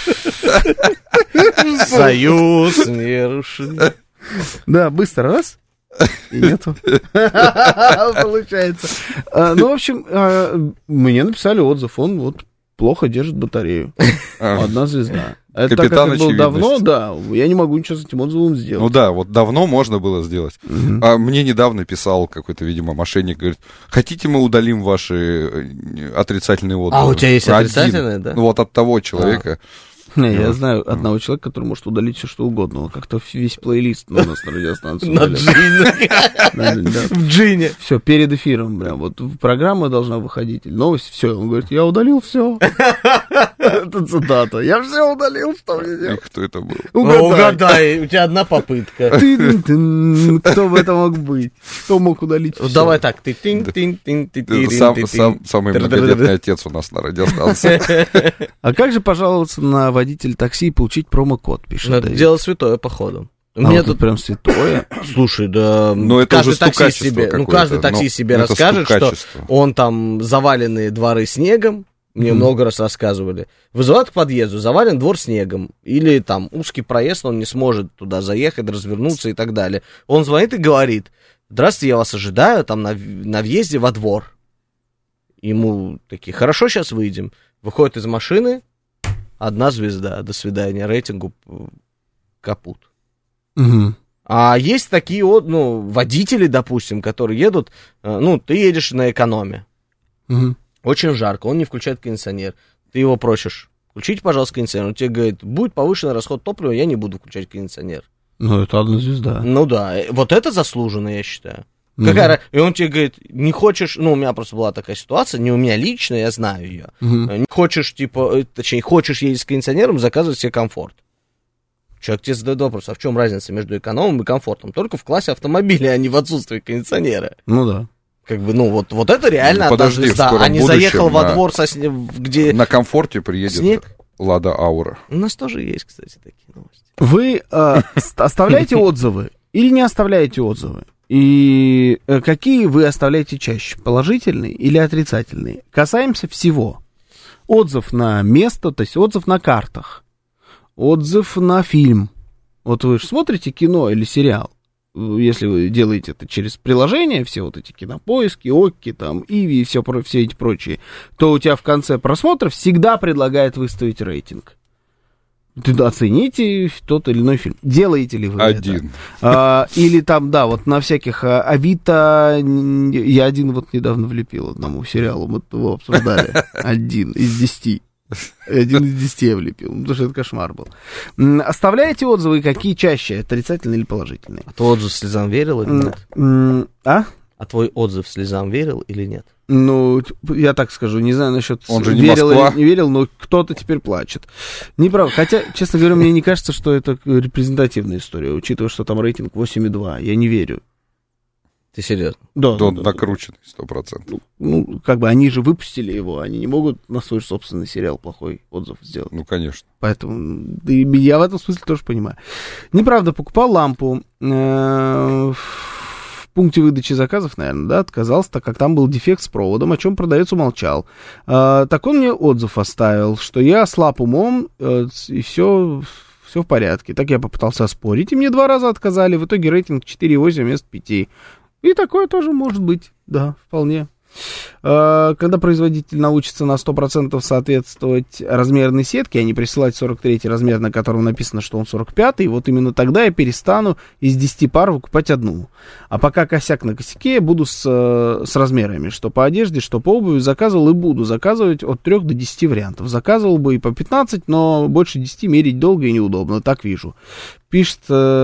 Союз нерушим. Да, быстро, раз, и нету. Получается. В общем, мне написали отзыв, он плохо держит батарею. 1 звезда. Это так как это было давно, да, я не могу ничего с этим отзывом сделать. Давно можно было сделать. А мне недавно писал какой-то, видимо, мошенник, говорит, хотите мы удалим ваши отрицательные отзывы? А у тебя есть отрицательные, да? От того человека. Я знаю одного человека, который может удалить все, что угодно. Он как-то весь плейлист у нас на радиостанции. На Джине. В Джине. Все, перед эфиром, программа должна выходить, новость, все. Он говорит, я удалил все. Это цитата. Я все удалил, что мне делать? Кто это был? Угадай, у тебя одна попытка. Кто бы это мог быть? Кто мог удалить все? Давай так, ты самый многодетный отец у нас на радиостанции. А как же пожаловаться на водитель такси и получить промокод, пишет. Это дело святое, походу. У меня тут прям святое. Слушай, да, каждый таксист себе расскажет, что он там заваленные дворы снегом, Мне много раз рассказывали. Вызывают к подъезду, завален двор снегом. Или там узкий проезд, он не сможет туда заехать, развернуться и так далее. Он звонит и говорит: здравствуйте, я вас ожидаю там на въезде во двор. Ему такие: хорошо, сейчас выйдем. Выходит из машины, 1 звезда, до свидания, рейтингу капут. Угу. А есть такие вот, водители, допустим, которые едут, ты едешь на экономе. Угу. Очень жарко, он не включает кондиционер. Ты его просишь: включите, пожалуйста, кондиционер. Он тебе говорит: будет повышенный расход топлива, я не буду включать кондиционер. Это 1 звезда. Да, вот это заслуженно, я считаю. И он тебе говорит: не хочешь, у меня просто была такая ситуация, не у меня лично, я знаю ее. Не хочешь, хочешь ездить с кондиционером, заказывай себе комфорт. Человек тебе задает вопрос: а в чем разница между экономом и комфортом? Только в классе автомобиля, а не в отсутствии кондиционера. Да. Вот это реально подожди, звезда, а не заехал во двор, где... На комфорте приедет снег. Лада Аура. У нас тоже есть, кстати, такие новости. Вы оставляете отзывы или не оставляете отзывы? И какие вы оставляете чаще? Положительные или отрицательные? Касаемся всего. Отзыв на место, то есть отзыв на картах. Отзыв на фильм. Вот вы же смотрите кино или сериал. Если вы делаете это через приложение, все вот эти кинопоиски, Окки, там, Иви и все эти прочие, то у тебя в конце просмотра всегда предлагает выставить рейтинг. Ты оцените тот или иной фильм. Делаете ли вы это? Или там, вот на всяких Авито, я один недавно влепил одному сериалу, мы его обсуждали. 1 из 10. 1 из 10 я влепил, потому что это кошмар был. Оставляете отзывы, какие чаще, отрицательные или положительные? А твой отзыв слезам верил или нет? А твой отзыв слезам верил или нет? Я так скажу, не знаю насчет верил или не верил, но кто-то теперь плачет. Неправда. Хотя, честно говоря, мне не кажется, что это репрезентативная история, учитывая, что там рейтинг 8,2. Я не верю. Ты серьезно? Да. Накрученный 100%. Они же выпустили его, они не могут на свой собственный сериал плохой отзыв сделать. Конечно. Поэтому я в этом смысле тоже понимаю. Неправда, покупал лампу в пункте выдачи заказов, наверное, отказался, так как там был дефект с проводом, о чем продавец умолчал. Так он мне отзыв оставил, что я слаб умом, и все в порядке. Так я попытался оспорить, и мне 2 раза отказали. В итоге рейтинг 4,8 вместо 5. И такое тоже может быть, да, вполне. Когда производитель научится на 100% соответствовать размерной сетке, а не присылать 43-й размер, на котором написано, что он 45-й, вот именно тогда я перестану из 10 пар выкупать одну. А пока косяк на косяке, я буду с размерами, что по одежде, что по обуви, заказывал и буду заказывать от 3 до 10 вариантов. Заказывал бы и по 15, но больше 10 мерить долго и неудобно, так вижу. Пишет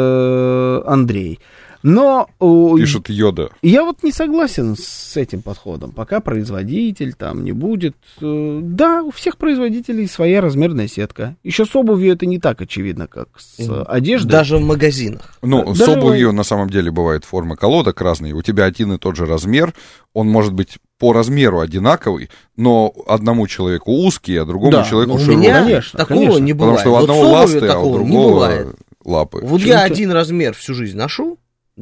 Андрей. Но... Пишет Йода. Я не согласен с этим подходом. Пока производитель там не будет... Да, у всех производителей своя размерная сетка. Еще с обувью это не так очевидно, как с одеждой. Даже в магазинах. С обувью на самом деле бывает форма колодок разные. У тебя один и тот же размер. Он может быть по размеру одинаковый, но одному человеку узкий, а другому человеку широкий. У меня такого не бывает. Потому что у одного ласты, а у другого лапы. Я один размер всю жизнь ношу.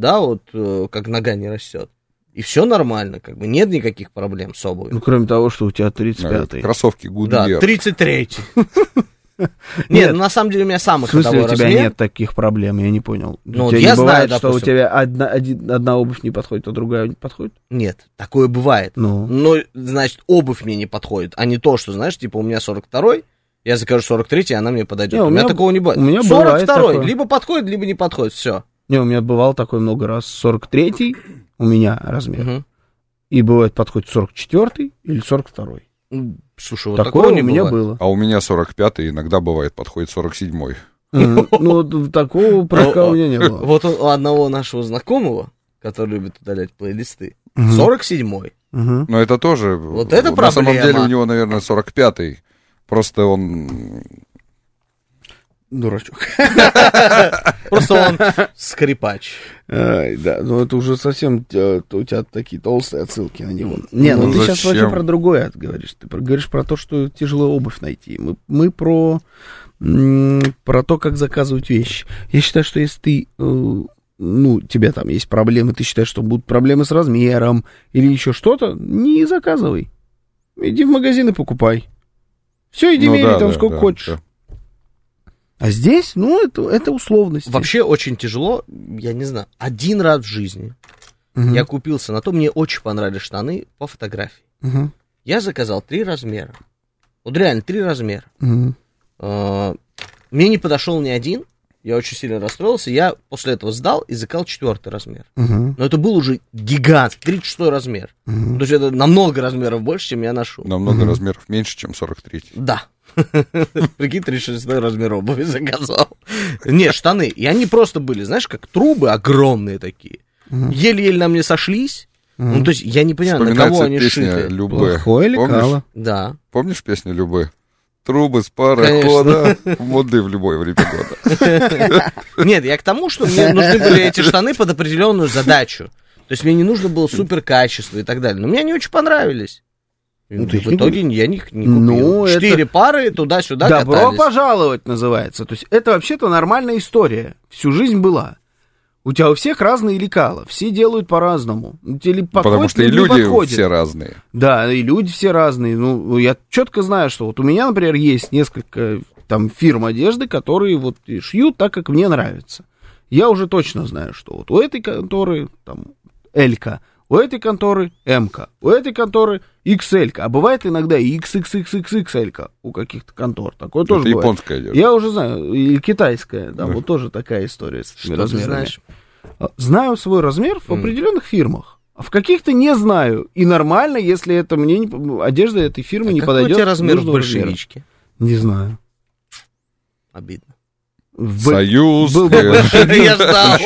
Как нога не растет. И все нормально, нет никаких проблем с обувью. Кроме того, что у тебя 35-й. Кроссовки Goodyear. Да, 33-й. Нет, на самом деле у меня самый ходовой размер. В смысле у тебя нет таких проблем, я не понял. Я знаю, что у тебя одна обувь не подходит, а другая не подходит? Нет, такое бывает. Но, значит, обувь мне не подходит, а не то, что, знаешь, у меня 42-й, я закажу 43-й, она мне подойдет. У меня такого не бывает. 42-й, либо подходит, либо не подходит, все. У меня бывало такое много раз. 43-й у меня размер. И бывает подходит 44-й или 42-й. Слушай, такого у меня было. А у меня 45-й, иногда бывает подходит 47-й. Такого прыжка у меня не было. Вот у одного нашего знакомого, который любит удалять плейлисты, 47-й. Но это тоже... Вот это проблема. На самом деле у него, наверное, 45-й. Просто он... Дурачок. Просто он скрипач. Да, это уже совсем у тебя такие толстые отсылки на него. Не, ты сейчас вообще про другое говоришь. Ты говоришь про то, что тяжело обувь найти. Мы про то, как заказывать вещи. Я считаю, что если ты, у тебя там есть проблемы, ты считаешь, что будут проблемы с размером или еще что-то, не заказывай. Иди в магазин и покупай. Все, иди меряй там сколько хочешь. Да. А здесь, это условности. Вообще очень тяжело, я не знаю, один раз в жизни я купился на то, мне очень понравились штаны по фотографии. Я заказал 3 размера. Вот реально 3 размера. Мне не подошел ни один, я очень сильно расстроился, я после этого сдал и заказал 4 размер. Но это был уже гигант, 36 размер. То есть это намного размеров больше, чем я ношу. Намного размеров меньше, чем 43. Да. Прикинь, 36 размер обуви заказал. Не, штаны. И они просто были, знаешь, как трубы огромные такие. Еле-еле на мне сошлись. То есть я не понимаю, на кого они шиты. Плохое лекало. Да. Помнишь песню «Любэ»? Трубы с парохода, моды в любое время года. Нет, я к тому, что мне нужны были эти штаны под определенную задачу. То есть мне не нужно было супер качество и так далее. Но мне они очень понравились. В итоге я них не купил. 4 пары туда-сюда катались. Добро пожаловать называется. То есть это вообще-то нормальная история. Всю жизнь была. У тебя у всех разные лекала, все делают по-разному. Потому что и люди все разные. Да, и люди все разные. Я четко знаю, что вот у меня, например, есть несколько там фирм одежды, которые вот шьют так, как мне нравится. Я уже точно знаю, что вот у этой конторы там L-ка, у этой конторы М-ка, у этой конторы XL-ка, а бывает иногда и XXXXL-ка у каких-то контор. Такое тоже бывает. Японская одежда. Я уже знаю, или китайская, да, вот тоже такая история с этими размерами. Ты знаешь? Знаю свой размер в определенных фирмах, а в каких-то не знаю. И нормально, если это мне одежда этой фирмы не подойдет. Какой у тебя размер в большевичке? Не знаю. Обидно. Союз. Я ждал.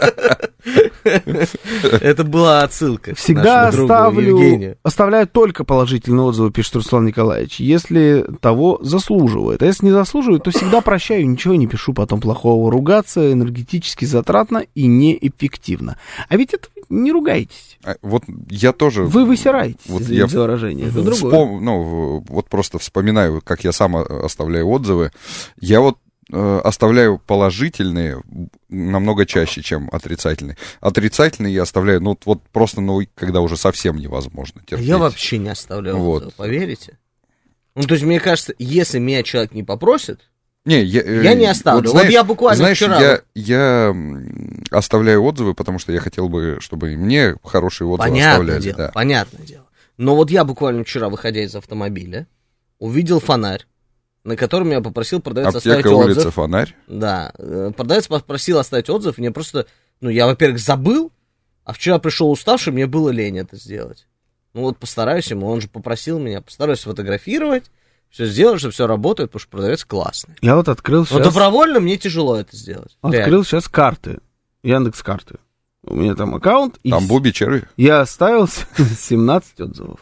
Это была отсылка. Всегда оставляю только положительные отзывы, пишет Руслан Николаевич, если того заслуживает. А если не заслуживает, то всегда прощаю, ничего не пишу потом плохого. Ругаться энергетически затратно и неэффективно. А ведь это не ругайтесь. Вот я тоже... Вы высираетесь, извините за выражение. Это другое. Вот просто вспоминаю, как я сам оставляю отзывы. Я вот оставляю положительные намного чаще, чем отрицательные. Отрицательные я оставляю, вот просто, когда уже совсем невозможно терпеть. Я вообще не оставляю отзывы, поверите? То есть, мне кажется, если меня человек не попросит, я не оставлю. Вот я буквально вчера... Я оставляю отзывы, потому что я хотел бы, чтобы и мне хорошие отзывы оставляли. Понятное дело. Но вот я буквально вчера, выходя из автомобиля, увидел фонарь, на котором я попросил продавец оставить отзыв. Улица Фонарь? Да. Продавец попросил оставить отзыв, мне просто... я, во-первых, забыл, а вчера пришел уставший, мне было лень это сделать. Постараюсь ему, он же попросил меня, постараюсь сфотографировать, все сделать, что все работает, потому что продавец классный. Я вот открыл сейчас... Но добровольно мне тяжело это сделать. Открыл сейчас карты, Яндекс.Карты. У меня там аккаунт. Там Буби черви. Я оставил 17 отзывов.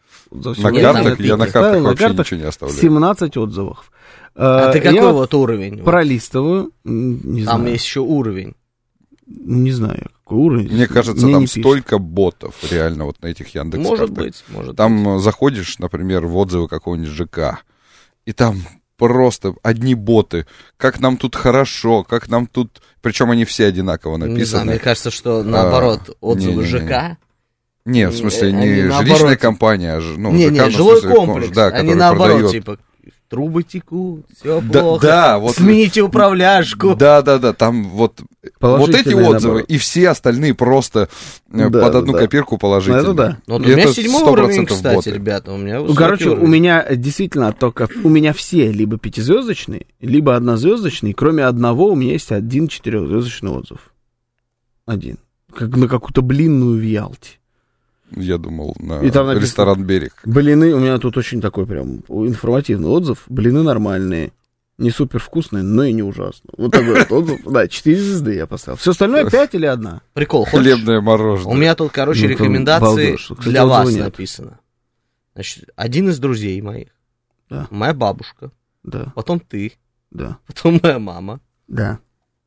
Я на картах вообще ничего не оставляю. 17 отзывов. А ты какой вот уровень? Пролистываю. Не знаю. Там есть еще уровень. Не знаю, какой уровень. Мне кажется, там столько ботов реально вот на этих Яндекс.Картах. Может быть. Там заходишь, например, в отзывы какого-нибудь ЖК, и там просто одни боты. Как нам тут хорошо, как нам тут... Причем они все одинаково написаны. Не знаю, мне кажется, что наоборот, отзывы ЖК... Нет, в смысле, не жилищная компания, а жилой комплекс. Да, они наоборот, типа, трубы текут, все плохо. Да, вот. Смените управляшку. Да, там вот эти отзывы, и все остальные просто под одну копирку положительные. Это да. У меня 7-й уровень, кстати, ребята. У меня действительно только, у меня все либо 5-звездочные, либо 1-звездочные, кроме одного у меня есть 1 4-звездочный отзыв. Один. Как на какую-то блинную в Ялте. Я думал, на ресторан «Берег». Блины, у меня тут очень такой прям информативный отзыв. Блины нормальные, не супер вкусные, но и не ужасно. Вот такой вот отзыв. Да, 4 звезды я поставил. Все остальное 5 или 1. Прикол, хочешь? Хлебное мороженое. У меня тут, рекомендации для вас написано. Значит, один из друзей моих, моя бабушка, потом ты, потом моя мама. Да.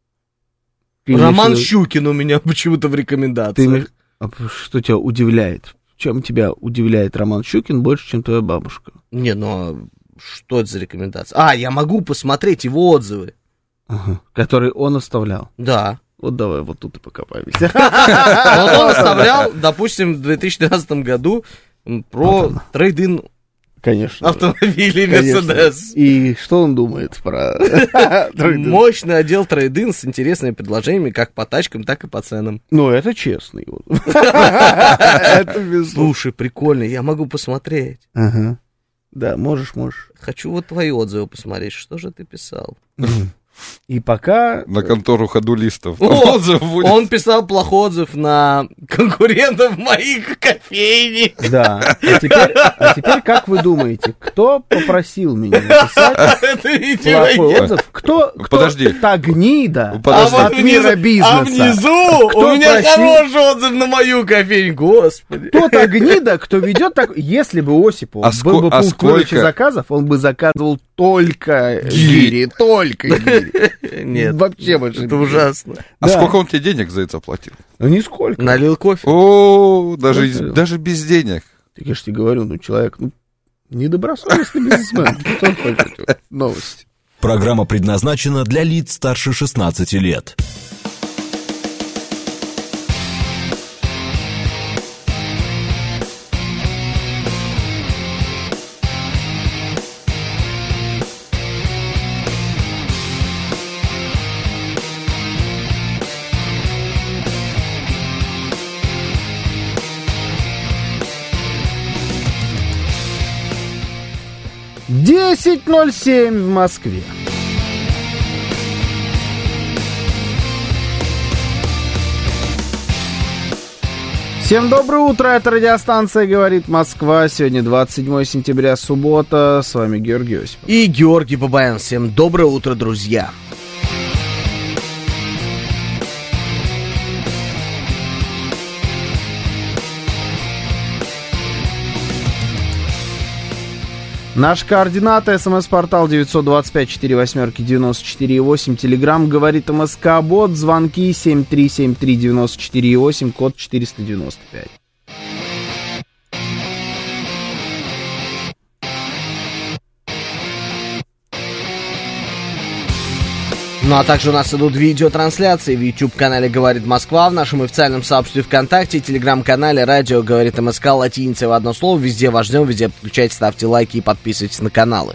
Роман Щукин у меня почему-то в рекомендациях. Что тебя удивляет? Чем тебя удивляет Роман Щукин больше, чем твоя бабушка? Что это за рекомендация? Я могу посмотреть его отзывы. Которые он оставлял? Да. Вот давай вот тут и покопаемся. Вот он оставлял, допустим, в 2012 году про трейд-ин Конечно. Автомобилей Мерседес. И что он думает про мощный отдел трейд-ин с интересными предложениями как по тачкам, так и по ценам. Ну, это честный. Слушай, прикольно, я могу посмотреть. Да, можешь. Хочу вот твои отзывы посмотреть, что же ты писал. И пока... На контору ходулистов. Он писал плохой отзыв на конкурентов моих кофейни. Да. А теперь как вы думаете, кто попросил меня написать плохой отзыв? Кто та гнида от мира бизнеса? А внизу у меня хороший отзыв на мою кофейню, господи. Кто та гнида, кто ведет так... Если бы Осипов был бы пункт выдачи заказов, он бы заказывал только гири, только гири. Нет, вообще больше. Это ужасно. А сколько он тебе денег за это заплатил? Ну, нисколько. Налил кофе. О, даже без денег. Так я же тебе говорю, человек, недобросовестный бизнесмен. Что хочет? Новости. Программа предназначена для лиц старше 16 лет. «10:07 в Москве. Всем доброе утро, это радиостанция «Говорит Москва». Сегодня 27 сентября, суббота. С вами Георгий Осипов. И Георгий Бабаян. Всем доброе утро, друзья. Наши координаты: СМС-портал 925-48-94-8, Телеграм «Говорит МСК», бот, звонки 7373-94-8, код 495. Ну а также у нас идут видеотрансляции в YouTube-канале «Говорит Москва», в нашем официальном сообществе ВКонтакте, Телеграм-канале «Радио Говорит МСК», латиницей в одно слово. Везде вас ждем, везде подключайте, ставьте лайки и подписывайтесь на каналы.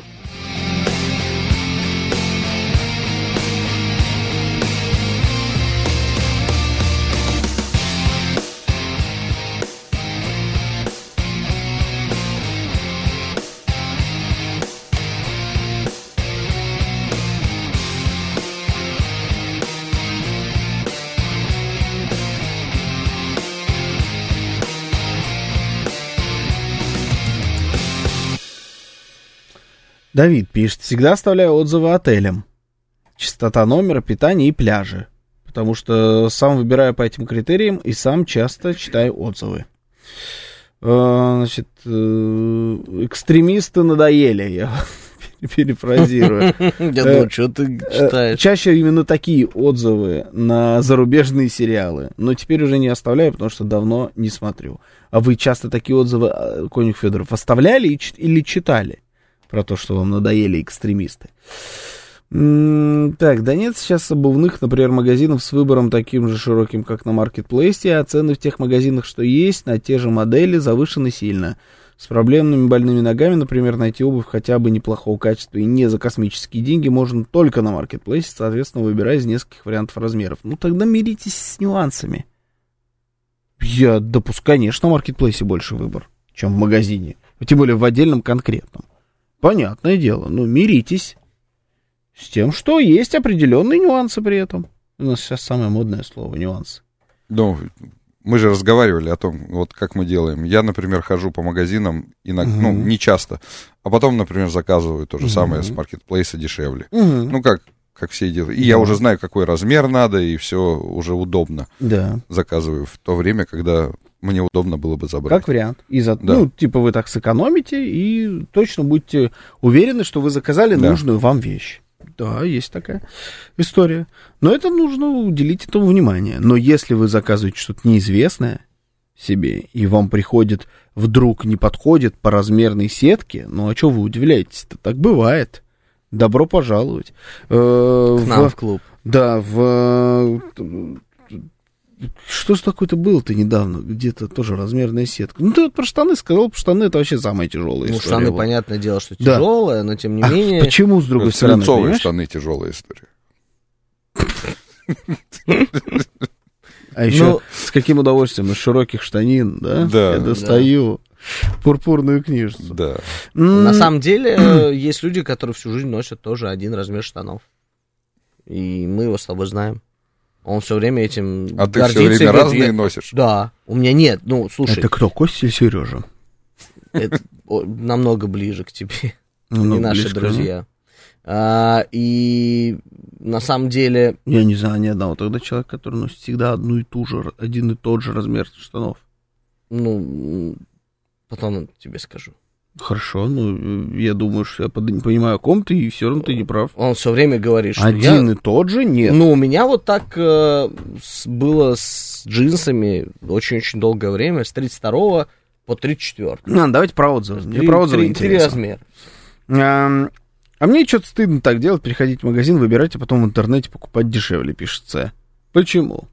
Давид пишет: всегда оставляю отзывы отелям. Частота номера, питание и пляжи. Потому что сам выбираю по этим критериям и сам часто читаю отзывы. Значит, экстремисты надоели, я перефразирую. Я думаю, что ты читаешь. Чаще именно такие отзывы на зарубежные сериалы. Но теперь уже не оставляю, потому что давно не смотрю. А вы часто такие отзывы, Конюх Федоров, оставляли или читали? Про то, что вам надоели экстремисты. Так, да нет сейчас обувных, например, магазинов с выбором таким же широким, как на маркетплейсе, а цены в тех магазинах, что есть, на те же модели завышены сильно. С проблемными больными ногами, например, найти обувь хотя бы неплохого качества и не за космические деньги можно только на маркетплейсе, соответственно, выбирая из нескольких вариантов размеров. Ну, тогда миритесь с нюансами. Я допускаю, конечно, на маркетплейсе больше выбор, чем в магазине. Тем более в отдельном конкретном. Понятное дело, но миритесь с тем, что есть определенные нюансы при этом. У нас сейчас самое модное слово — нюансы. Ну, мы же разговаривали о том, вот как мы делаем. Я, например, хожу по магазинам, иногда, не часто, а потом, например, заказываю то же самое с маркетплейса дешевле. Ну, как все делают. И я уже знаю, какой размер надо, и все уже удобно. Да. Заказываю в то время, когда мне удобно было бы забрать. Как вариант. Ну, типа вы так сэкономите и точно будете уверены, что вы заказали нужную вам вещь. Да, есть такая история. Но это нужно уделить этому внимание. Но если вы заказываете что-то неизвестное себе, и вам приходит, вдруг не подходит по размерной сетке, ну а что вы удивляетесь-то? Так бывает. Добро пожаловать. К нам в клуб. Да, Что ж такое-то было-то недавно? Где-то тоже размерная сетка. Ну, ты вот про штаны сказал, про штаны это вообще самая тяжелая история. Штаны, вот. Понятное дело, что тяжелая, но тем не менее... Почему, с другой стороны, свинцовые штаны тяжелая история. А еще с каким удовольствием из широких штанин, да? Я достаю пурпурную книжицу. Да. На самом деле, есть люди, которые всю жизнь носят тоже один размер штанов. И мы его с тобой знаем. Он все время этим А ты все время разные носишь? Да. У меня нет. Ну, слушай. Это кто, Костя или Сережа? Это намного ближе к тебе. Не наши друзья. И на самом деле... Я не знаю ни одного тогда человека, который носит всегда один и тот же размер штанов. Ну, потом тебе скажу. Хорошо, ну, я думаю, что я понимаю, о ком ты, и все равно ты не прав. Он все время говорит, что один и тот же нет. Ну, у меня вот так было с джинсами очень-очень долгое время, с 32 по 34. Давайте про отзывы. Мне про отзывы интересно. 3 размера. А мне что-то стыдно так делать, приходить в магазин, выбирать, а потом в интернете покупать дешевле, пишет С. Почему?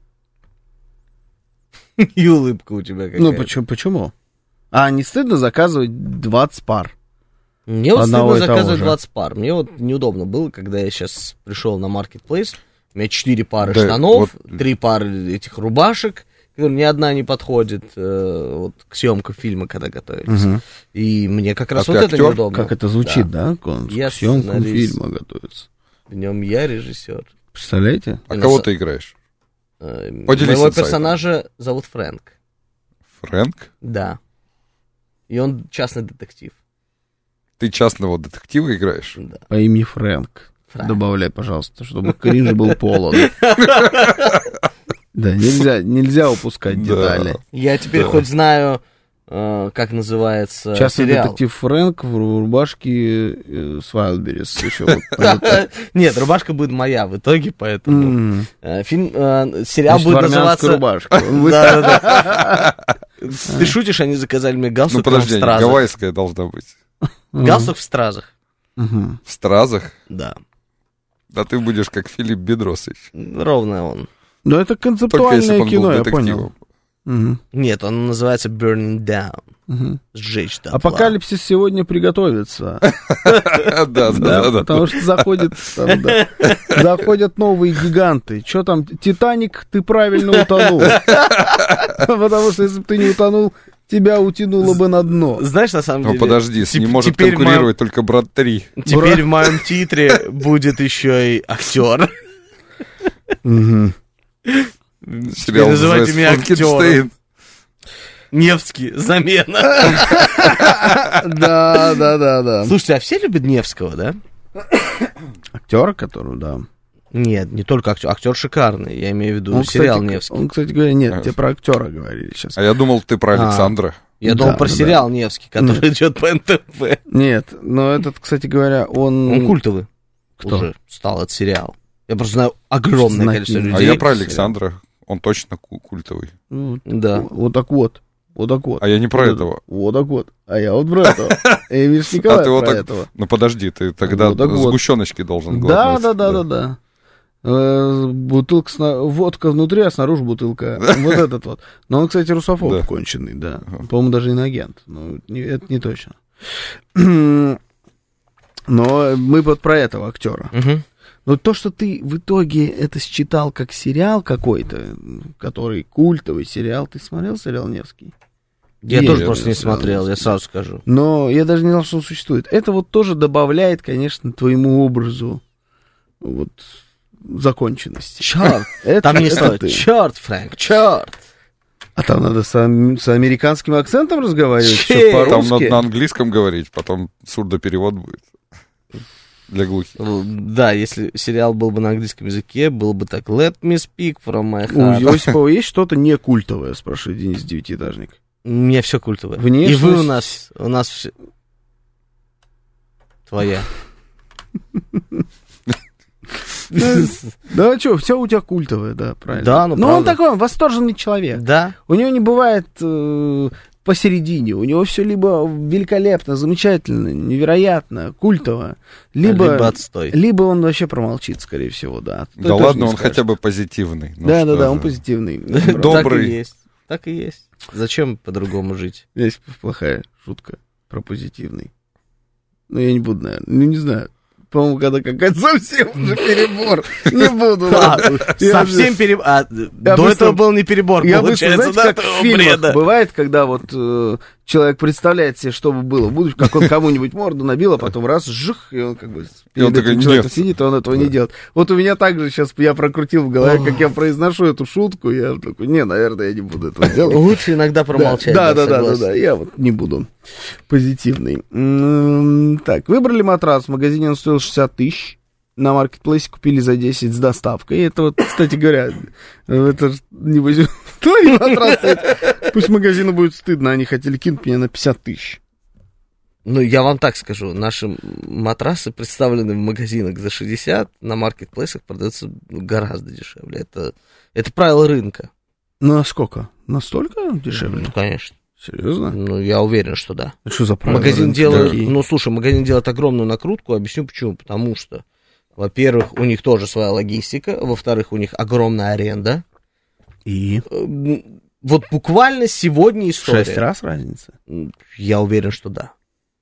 И улыбка у тебя какая-то. Ну, почему? А не стыдно заказывать 20 пар? Мне вот стыдно заказывать 20 пар. Мне вот неудобно было, когда я сейчас пришел на Marketplace, у меня 4 пары штанов, 3 пары этих рубашек, ни одна не подходит вот, к съемкам фильма, когда готовились. Угу. И мне как раз вот это неудобно. Как это звучит, да? К съемкам фильма готовится. В нем я режиссер. Представляете? А кого ты играешь? Моего персонажа зовут Фрэнк. Фрэнк? Да. И он частный детектив. Ты частного детектива играешь? Да. По имени Фрэнк. Добавляй, пожалуйста, чтобы кринж был полон. Да, нельзя упускать детали. Я теперь хоть знаю, как называется частный сериал. Детектив Фрэнк в рубашке с Вайлдберрис. Нет, рубашка будет моя в итоге, поэтому сериал будет называться... рубашка. Ты шутишь, они заказали мне галстук в стразах. Гавайская должна быть. Галстук в стразах. В стразах? Да. Да ты будешь как Филипп Бедросович. Ровно он. Но это концептуальное кино, я понял. Нет, он называется Burning Down. Сжечь дотла. Апокалипсис сегодня приготовится. Да. Потому что заходят новые гиганты. Что там, Титаник, ты правильно утонул. Потому что если бы ты не утонул, тебя утянуло бы на дно. Знаешь, на самом деле... Ну, подожди, с ним может конкурировать только Брат 3. Теперь в моем титре будет еще и актер. Сериал называйте меня актером. Невский, замена. Да. Слушайте, а все любят Невского, да? Актера, которого, да. Нет, не только актер. Актер шикарный, я имею в виду сериал Невский. Он, кстати говоря, нет, тебе про актера говорили сейчас. А я думал, ты про Александра. Я думал про сериал Невский, который идет по НТВ. Нет, но этот, кстати говоря, он культовый. Уже стал этот сериал. Я просто знаю огромное количество людей. А я про Александра. Он точно культовый. Да. Вот так вот. А я не про этого. Вот так вот. А я вот про этого. Эмиль Николаев про этого. Ну подожди, ты тогда сгущеночки должен глотнуть. Да. Бутылка, водка внутри, а снаружи бутылка. Вот этот вот. Но он, кстати, русофоб конченый, да. По-моему, даже иноагент. Но это не точно. Но мы вот про этого актера. Но то, что ты в итоге это считал как сериал какой-то, который культовый сериал, ты смотрел сериал Невский? Я тоже просто не смотрел, я сразу скажу. Но я даже не знал, что он существует. Это вот тоже добавляет, конечно, твоему образу вот законченности. Черт! Там не стоит. Черт, Фрэнк, черт! А там надо с американским акцентом разговаривать, все по-русски? Там надо на английском говорить, потом сурдоперевод будет. Для глухих. Да, если сериал был бы на английском языке, было бы так: Let me speak from my heart. У Осипова есть что-то не культовое, спрашивает Денис Девятиэтажник? У меня все культовое. Внешность... И вы у нас все... Твоя. Да, что, все у тебя культовое, да, правильно. Да, но он такой, он восторженный человек. Да. У него не бывает посередине. У него все либо великолепно, замечательно, невероятно, культово, либо отстой. Либо он вообще промолчит, скорее всего, да. Да ладно, он хотя бы позитивный. Да, он позитивный. Добрый. Так и есть. Зачем по-другому жить? Есть плохая шутка про позитивный. Ну, я не буду, наверное. Не знаю. По-моему, когда какая-то совсем уже перебор. Не буду. Совсем перебор. До этого был не перебор, получается, да? Как в фильмах бывает, когда вот человек представляет себе, что бы было в будущем, как он кому-нибудь морду набил, а потом раз, жух, и он как бы перед этим человеком сидит, и он этого не делает. Вот у меня также сейчас я прокрутил в голове, как я произношу эту шутку, я такой, не, наверное, я не буду этого делать. Лучше иногда промолчать. Да, я вот не буду. Позитивный. Так, выбрали матрас, в магазине он стоил 60 тысяч. На маркетплейсе купили за 10 с доставкой. И это вот, кстати говоря, это не возьму. Твои матрасы. Пусть магазину будет стыдно, они хотели кинуть меня на 50 тысяч. Ну, я вам так скажу, наши матрасы представлены в магазинах за 60, на маркетплейсах продаются гораздо дешевле. Это правило рынка. Ну, а сколько? Настолько дешевле? Ну, конечно. Серьезно? Ну, я уверен, что да. Что за правила? Магазин делает, магазин делает огромную накрутку, объясню почему. Потому что, во-первых, у них тоже своя логистика, во-вторых, у них огромная аренда. И? Вот буквально сегодня история. 6 раз разница? Я уверен, что да.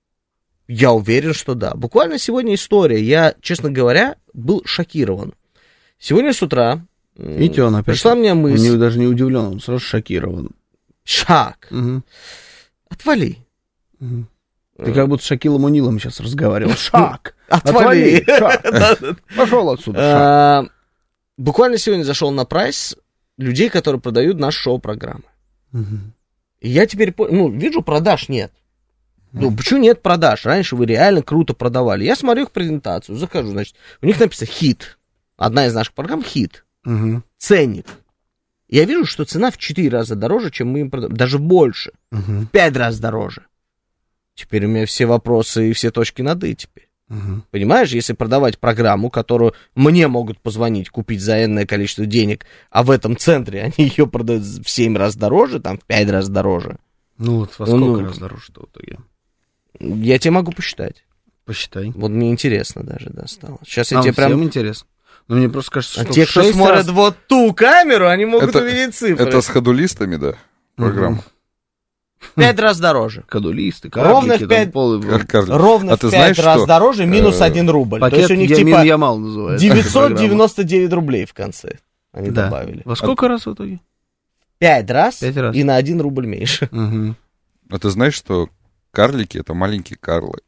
Буквально сегодня история. Я, честно говоря, был шокирован. Сегодня с утра видите, он опять пришла мне мысль. Он даже не удивлен, он сразу шокирован. Шаг. Угу. Отвали. Угу. Ты как будто с Шакилом Унилом сейчас разговаривал. Шаг. Отвали. Пошел отсюда. Буквально сегодня зашел на прайс людей, которые продают наши шоу-программы. И я теперь вижу, продаж нет. Ну, почему нет продаж? Раньше вы реально круто продавали. Я смотрю их презентацию, захожу, значит, у них написано «Хит». Одна из наших программ «Хит». Ценник. Я вижу, что цена в 4 раза дороже, чем мы им продаем. Даже больше. В 5 раз дороже. Теперь у меня все вопросы и все точки над «и» теперь. Понимаешь, если продавать программу, которую мне могут позвонить, купить за энное количество денег, а в этом центре они ее продают в 7 раз дороже, там в 5 раз дороже. Ну вот во сколько раз дороже-то в итоге? Я тебе могу посчитать. Посчитай. Вот мне интересно даже, да, стало. Сейчас я тебе прям... Всем интересно. Но мне просто кажется, что те, кто смотрят вот ту камеру, они могут увидеть цифры. Это с ходулистами, да, программа? 5 раз дороже. Ходулисты, ровно в 5, ровно в 5 раз дороже, минус 1 рубль. Пакет то есть у них типа Ямал называется. 999 рублей в конце они добавили. Во сколько раз в итоге? 5 раз и на 1 рубль меньше. А ты знаешь, что карлики — это маленькие карлы?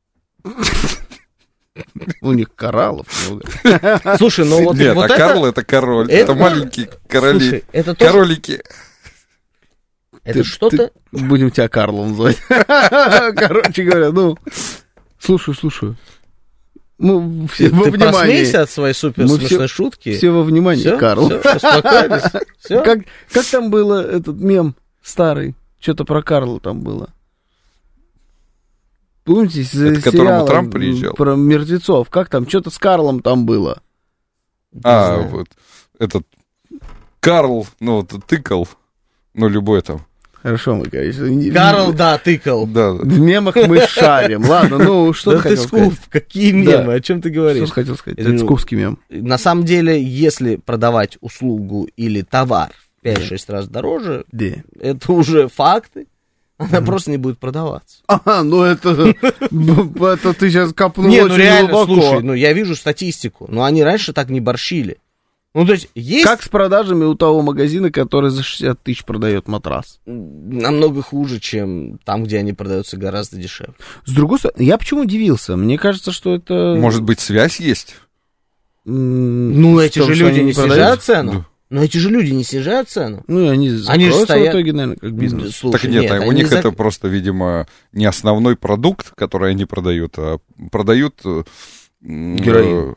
У них кораллов много. Слушай, ну вот нет, а Карл — это король. Это маленькие короли. Королики. Это что-то... Будем тебя Карлом звать. Короче говоря, слушаю. Ну, все во внимании. Просмейся от своей суперсмешной шутки. Все во внимании, Карл. Все, успокоились. Как там было этот мем старый? Что-то про Карла там было. Помните, к которому Трамп приезжал? Про мертвецов. Как там? Что-то с Карлом там было. Вот этот Карл, тыкал, любой там. Хорошо, мы, конечно. Карл, тыкал. Да. В мемах мы шарим. Ладно, что ты хотел сказать? Какие мемы? О чем ты говоришь? Что хотел сказать? Это скуфский мем. На самом деле, если продавать услугу или товар в 5-6 раз дороже, это уже факты. Она просто не будет продаваться. Это ты сейчас копнул очень глубоко. Реально, слушай, я вижу статистику, но они раньше так не борщили. То есть как с продажами у того магазина, который за 60 тысяч продает матрас? Намного хуже, чем там, где они продаются гораздо дешевле. С другой стороны, я почему удивился? Мне кажется, что это... Может быть, связь есть? Эти же люди не снижают цену. Но эти же люди не снижают цену. Они же стоят в итоге, наверное, как бизнес. Слушай, так нет, у них это просто, видимо, не основной продукт, который они продают, а продают... Героин.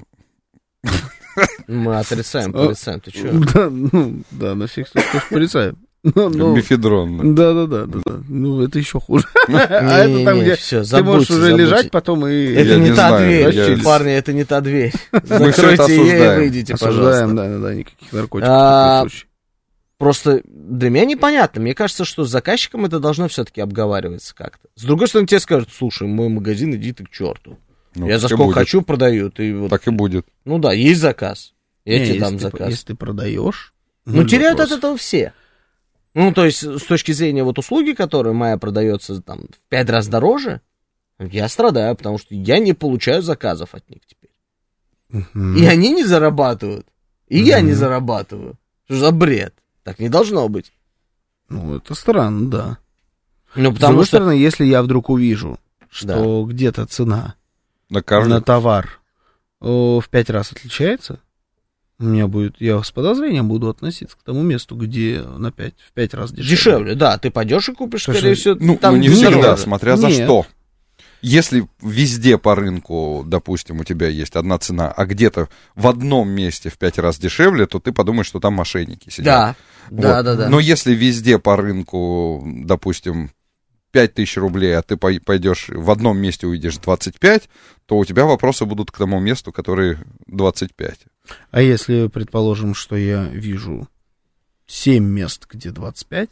Мы отрицаем, порицаем. Ты что? Да, на всех случаях порицаем. Мефедрон. Да. Это еще хуже. Это там, где ты можешь уже лежать потом и... Это не та дверь, парни, это не та дверь. Закройте ее и выйдите, пожалуйста. Осуждаем, да, никаких наркотиков в таком случае. Просто для меня непонятно. Мне кажется, что с заказчиком это должно все-таки обговариваться как-то. С другой стороны, тебе скажут, слушай, мой магазин, иди ты к черту. Ну, я за сколько хочу продаю. Ты вот... Так и будет. Ну да, есть заказ. Я тебе дам заказ. Если ты продаешь... Ну, теряют от этого все. Ну, то есть, с точки зрения вот услуги, которая моя продается там в 5 раз дороже, я страдаю, потому что я не получаю заказов от них теперь. И они не зарабатывают. И я не зарабатываю. Что за бред? Так не должно быть. Ну, это странно, да. Ну, с другой стороны, если я вдруг увижу, что где-то цена на товар в 5 раз отличается, у меня будет, я с подозрением буду относиться к тому месту, где в 5 раз дешевле. Дешевле, да. Ты пойдешь и купишь, скорее всего, там не всегда, смотря за что. Если везде по рынку, допустим, у тебя есть одна цена, а где-то в одном месте в 5 раз дешевле, то ты подумаешь, что там мошенники сидят. Да. Но если везде по рынку, допустим, 5000 рублей, а ты пойдешь в одном месте увидишь 25, то у тебя вопросы будут к тому месту, который 25. А если, предположим, что я вижу 7 мест, где 25,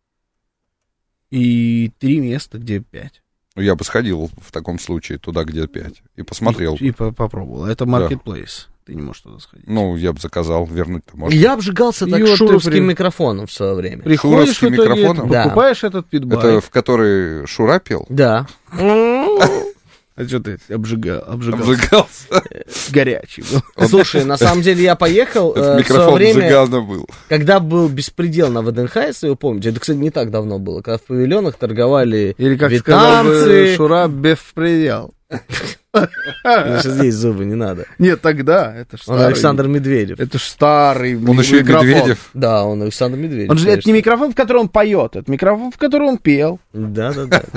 и 3 места, где 5? Я бы сходил в таком случае туда, где 5, и посмотрел. И попробовал. Это маркетплейс. Да. Ты не можешь туда сходить. Ну, я бы заказал, вернуть-то можно. Я обжигался так шуровским микрофоном в свое время. Приходишь в итоге, покупаешь этот питбайк. Это в который Шура пел? Да. А что ты обжигался? Горячий был. Слушай, на самом деле я поехал в свое время, когда был беспредел на ВДНХ, если вы помните. Это, кстати, не так давно было, когда в павильонах торговали вьетнамцы. Или, как сказал бы Шура, беспредел. Значит, здесь зубы не надо. Нет, тогда. Это ж он Александр Медведев. Это ж старый он еще и Медведев. Да, он Александр Медведев. Он же, это не микрофон, в котором он поет, это микрофон, в котором он пел. Да.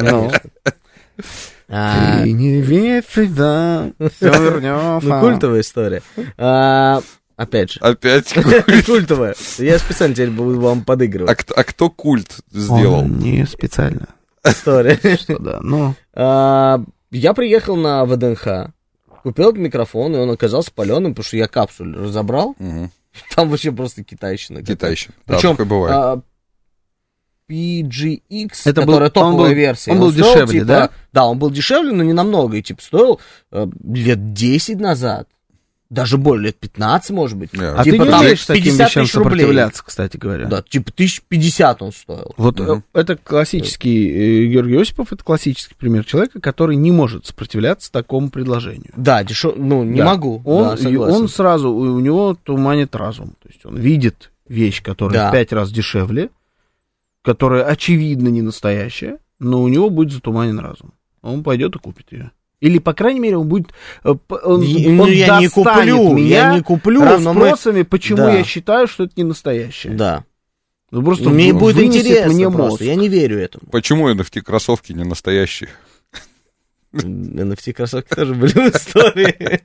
Ты не верь всегда, все вернется. Ну, культовая история. Опять же. Опять культовая. Я специально теперь буду вам подыгрывать. А кто культ сделал? Не специально. История. Что да, ну. Я приехал на ВДНХ, купил этот микрофон, и он оказался паленым, потому что я капсулю разобрал. Там вообще просто китайщина. Причем такое бывает. PGX, это которая топовая версия. Он был дешевле, да? Да, он был дешевле, но не намного. И типа стоил лет 10 назад. Даже более, лет 15, может быть. А ты не умеешь таким вещам сопротивляться, кстати говоря. Да, типа 1050 он стоил. Вот это классический, Георгий Осипов, это классический пример человека, который не может сопротивляться такому предложению. Да, не могу. Он сразу, у него туманит разум. То есть он видит вещь, которая в 5 раз дешевле, которая очевидно не настоящая, но у него будет затуманен разум. Он пойдет и купит ее. Или, по крайней мере, он будет... я не куплю расспросами, почему я считаю, что это не настоящее. Да. Ну, просто мне будет интересно мне просто, я не верю этому. Почему NFT-кроссовки не настоящие? NFT-кроссовки тоже были в истории.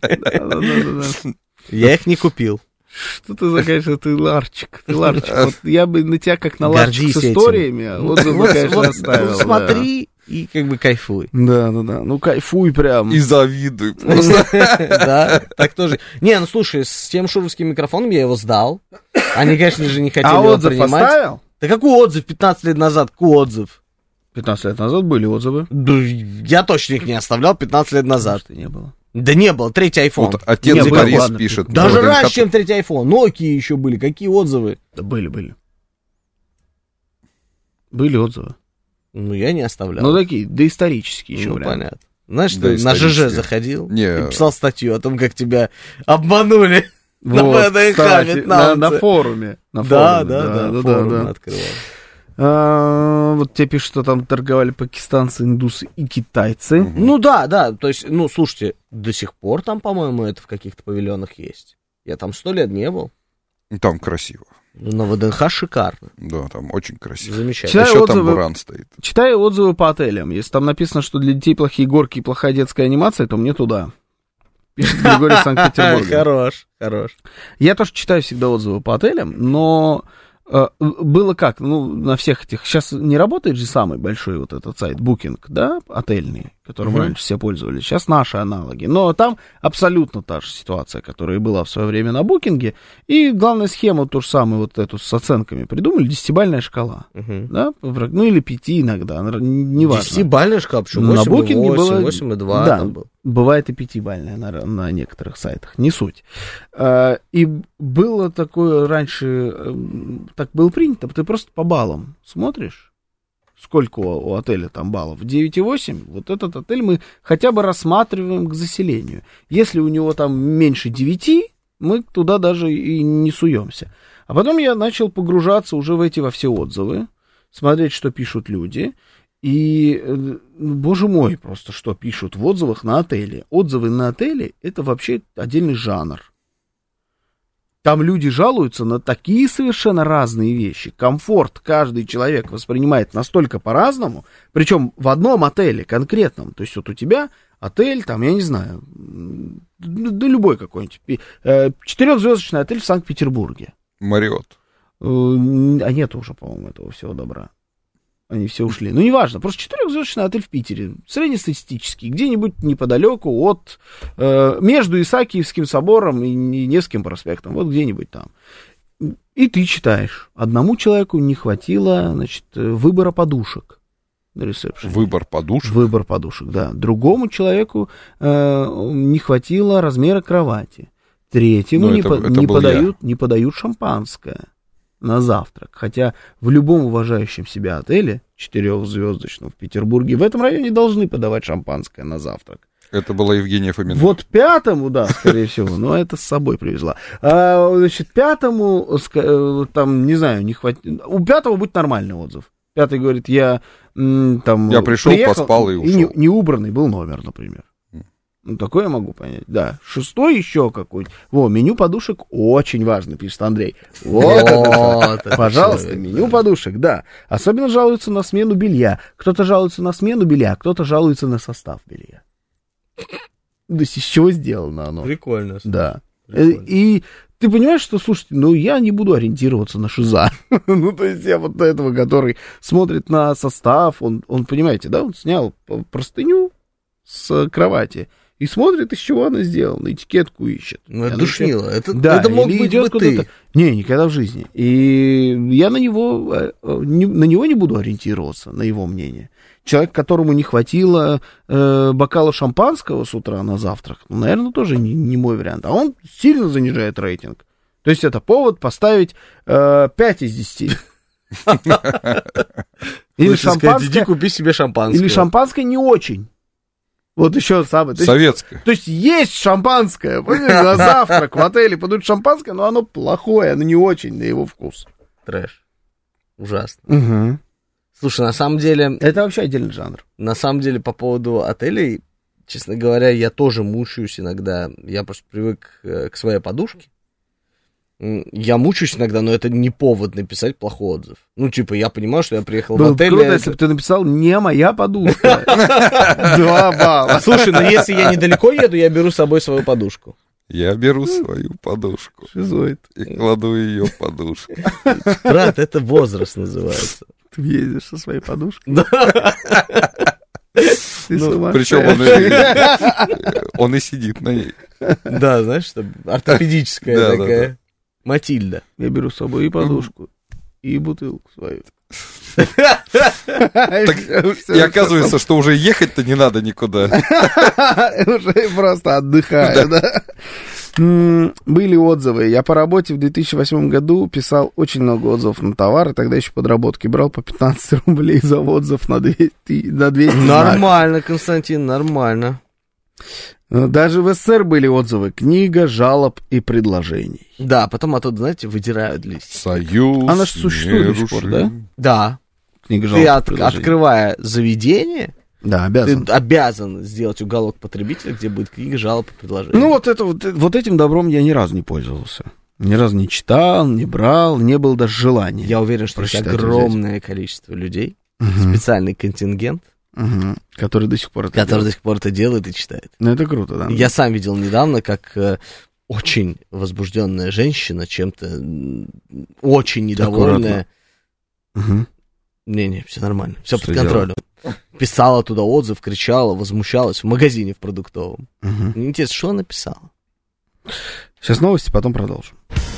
Я их не купил. Что ты за, конечно, ты ларчик. Вот я бы на тебя как на ларчик с историями, вот бы, конечно, оставил. Смотри и как бы кайфуй. Да. Ну, кайфуй прям. И завидуй просто. Да, так тоже. Не, ну, слушай, с тем шуровским микрофоном я его сдал. Они, конечно же, не хотели его принимать. А отзыв оставил? Да какой отзыв 15 лет назад? Какой отзыв? 15 лет назад были отзывы. Да, я точно их не оставлял 15 лет назад. Что не было. Да не было, третий iPhone. Вот отец Борис пишет. Даже раньше, чем третий iPhone. Nokia еще были. Какие отзывы? Да были. Были отзывы. Ну, я не оставлял. Ну, такие доисторические еще. Ну, понятно. Знаешь, что на ЖЖ заходил и писал статью о том, как тебя обманули на ВДНХ, на форуме. Да, открывал. Вот тебе пишут, что там торговали пакистанцы, индусы и китайцы. Ну да, то есть, ну, слушайте, до сих пор там, по-моему, это в каких-то павильонах есть. Я там 100 лет не был. Там красиво. На ВДНХ шикарно. Да, там очень красиво. Замечательно. Еще там буран стоит. Читаю отзывы по отелям. Если там написано, что для детей плохие горки и плохая детская анимация, то мне туда. Пишет Григорий из Санкт-Петербурга. Хорош. Я тоже читаю всегда отзывы по отелям, но Было как, на всех этих, сейчас не работает же самый большой вот этот сайт, Booking, да, отельный, которым раньше все пользовались, сейчас наши аналоги, но там абсолютно та же ситуация, которая была в свое время на Booking, и главная схема, то же самое, вот эту с оценками придумали, 10-бальная шкала, да, или 5 иногда, неважно. 10-бальная шкала, почему 8,8, 8,2 да, там был. Бывает и 5-бальная на некоторых сайтах, не суть. И было такое раньше, так было принято, ты просто по баллам смотришь, сколько у отеля там баллов, 9,8, вот этот отель мы хотя бы рассматриваем к заселению. Если у него там меньше 9, мы туда даже и не суемся. А потом я начал погружаться уже во все отзывы, смотреть, что пишут люди. И, боже мой, просто что пишут в отзывах на отеле. Отзывы на отеле — это вообще отдельный жанр. Там люди жалуются на такие совершенно разные вещи. Комфорт каждый человек воспринимает настолько по-разному, причем в одном отеле конкретном. То есть вот у тебя отель, там, я не знаю, да любой какой-нибудь, 4-звездочный отель в Санкт-Петербурге. Марриотт. А нет уже, по-моему, этого всего добра. Они все ушли. Ну, неважно, просто 4-звездочный отель в Питере, среднестатистический, где-нибудь неподалеку от, между Исаакиевским собором и Невским проспектом, вот где-нибудь там. И ты читаешь. Одному человеку не хватило, значит, выбора подушек на ресепшене. Выбор подушек? Выбор подушек, да. Другому человеку не хватило размера кровати. Третьему не подают шампанское на завтрак. Хотя в любом уважающем себя отеле, 4-звездочном в Петербурге, в этом районе должны подавать шампанское на завтрак. Это была Евгения Фомина. Вот 5-му, да, скорее всего, но это с собой привезла. Значит, 5-му, там, не знаю, не хватит. У 5-го будет нормальный отзыв. 5-й говорит, я приехал, поспал и ушел. И не убранный был номер, например. Ну, такое я могу понять, да. 6-й еще какой-нибудь. Меню подушек очень важно, пишет Андрей. Пожалуйста, меню подушек, да. Особенно жалуются на смену белья. Кто-то жалуется на смену белья, кто-то жалуется на состав белья. То есть из чего сделано оно? Прикольно. Да. И ты понимаешь, что, слушайте, я не буду ориентироваться на шиза. То есть я вот этого, который смотрит на состав, он, понимаете, да, он снял простыню с кровати и смотрит, из чего она сделана, этикетку ищет. Это душнило. Это мог быть бы ты. Не, никогда в жизни. И я на него не буду ориентироваться, на его мнение. Человек, которому не хватило бокала шампанского с утра на завтрак, наверное, тоже не мой вариант. А он сильно занижает рейтинг. То есть это повод поставить 5 из 10. Или шампанское. Иди купи себе шампанское. Или шампанское не очень. Вот еще самое. Советское. То есть есть шампанское. На завтрак в отеле подают шампанское, но оно плохое, оно не очень на его вкус. Трэш. Ужасно. Угу. Слушай, на самом деле... Это вообще отдельный жанр. На самом деле, по поводу отелей, честно говоря, я тоже мучаюсь иногда. Я просто привык к своей подушке. Я мучаюсь иногда, но это не повод написать плохой отзыв. Я понимаю, что я приехал в отель... Было круто, если бы ты написал «не моя подушка». 2 балла. Слушай, если я недалеко еду, я беру с собой свою подушку. Я беру свою подушку. Шизоид. И кладу ее подушку. Брат, это возраст называется. Ты ездишь со своей подушкой? Да. Причем он и сидит на ней. Да, знаешь, что ортопедическая такая. Матильда. Я беру с собой и подушку, и бутылку свою. И оказывается, что уже ехать-то не надо никуда. Уже просто отдыхаю, да? Были отзывы. Я по работе в 2008 году писал очень много отзывов на товары, тогда еще подработки брал по 15 рублей за отзыв на 200 Нормально, Константин, нормально. Даже в СССР были отзывы. Книга жалоб и предложений. Да, потом оттуда, знаете, выдирают листья. Союз. Она же существует до сих пор, да? Да. Книга жалоб и предложений. Открывая заведение, да, обязан. Ты обязан сделать уголок потребителя, где будет книга жалоб и предложений. Вот этим добром я ни разу не пользовался. Ни разу не читал, не брал, не было даже желания. Я уверен, что есть огромное количество людей, специальный контингент, который до сих пор это делает и читает. Ну, это круто, да. Я сам видел недавно, как очень возбужденная женщина, чем-то очень недовольная. Угу. Не, все нормально, все под контролем. Писала туда отзыв, кричала, возмущалась в магазине в продуктовом. Угу. Мне интересно, что она писала? Сейчас новости, потом продолжим.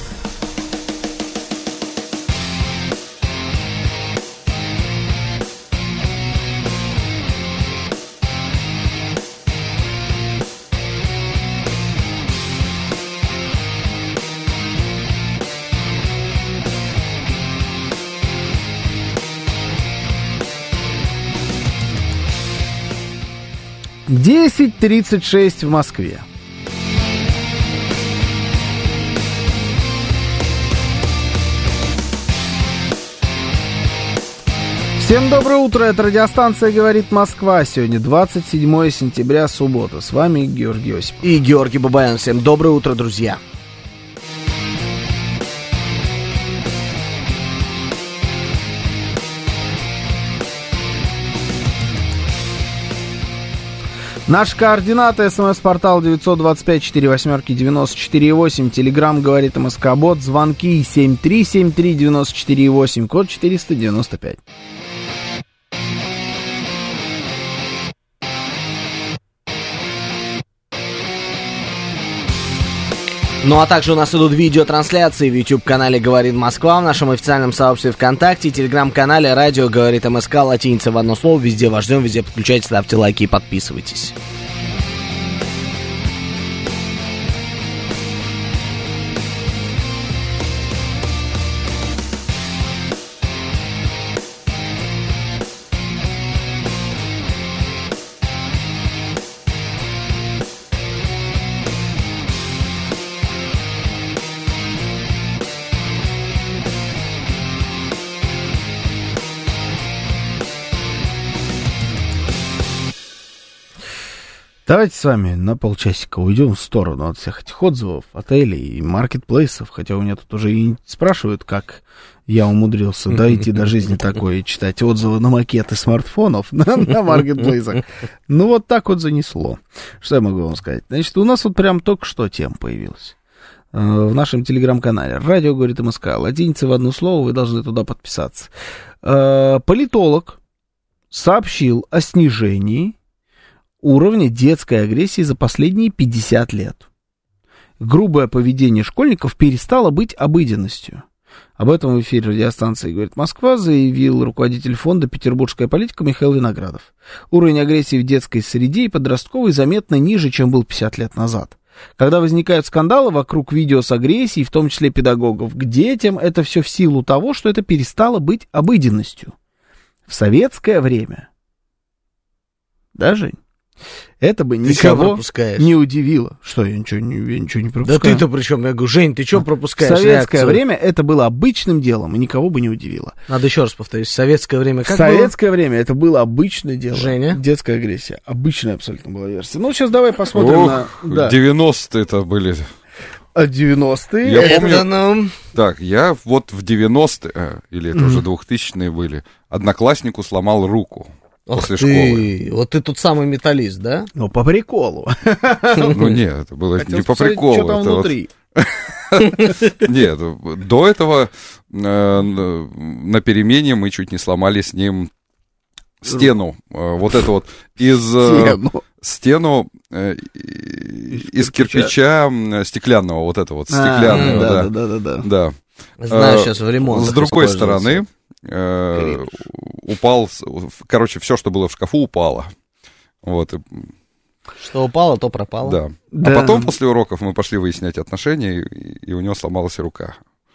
«10:36 в Москве». Всем доброе утро, это радиостанция «Говорит Москва». Сегодня 27 сентября, суббота. С вами Георгий Осипов. И Георгий Бабаян. Всем доброе утро, друзья. Наши координаты: СМС-портал 925-48-94-8, Телеграм «Говорит МСК-бот», звонки 7373-94-8, код 495. Ну а также у нас идут видеотрансляции в YouTube-канале «Говорит Москва», в нашем официальном сообществе ВКонтакте, Телеграм-канале «Радио Говорит МСК», латиница в одно слово, везде вас ждем, везде подключайтесь, ставьте лайки и подписывайтесь. Давайте с вами на полчасика уйдем в сторону от всех этих отзывов, отелей и маркетплейсов, хотя у меня тут уже и спрашивают, как я умудрился дойти до жизни такой и читать отзывы на макеты смартфонов на маркетплейсах. Ну, вот так вот занесло. Что я могу вам сказать? Значит, у нас вот прям только что тема появилась в нашем телеграм-канале. «Радио Говорит МСК», латиница в одно слово, вы должны туда подписаться. Политолог сообщил о снижении уровня детской агрессии за последние 50 лет. Грубое поведение школьников перестало быть обыденностью. Об этом в эфире радиостанции «Говорит Москва» заявил руководитель фонда «Петербургская политика» Михаил Виноградов. Уровень агрессии в детской среде и подростковой заметно ниже, чем был 50 лет назад. Когда возникают скандалы вокруг видео с агрессией, в том числе педагогов, к детям, это все в силу того, что это перестало быть обыденностью. В советское время... Да, Жень? Это бы никого не удивило. Что, я ничего не пропускаю? Да ты-то при чем? Я говорю, Жень, ты что пропускаешь? В советское время это было обычным делом, и никого бы не удивило. Надо еще раз повторить. В советское время как было? В советское время это было обычное дело. Женя? Детская агрессия. Обычная абсолютно была версия. Ну, сейчас давай посмотрим на... Да. 90-е это были... А 90-е? Я помню... Так, я вот в 90-е, или это уже 2000-е были, однокласснику сломал руку. После школы. Вот ты тут самый металлист, да? Ну, по приколу. Ну, нет, это было не по приколу. Что там внутри? Нет, до этого на перемене мы чуть не сломали с ним стену. Вот это вот стену из кирпича стеклянного, вот это вот стеклянного. Да. Знаю, сейчас в ремонт. С другой стороны... упал, короче, все, что было в шкафу, упало. Вот. Что упало, то пропало. Да. А потом, после уроков, мы пошли выяснять отношения, и у него сломалась рука.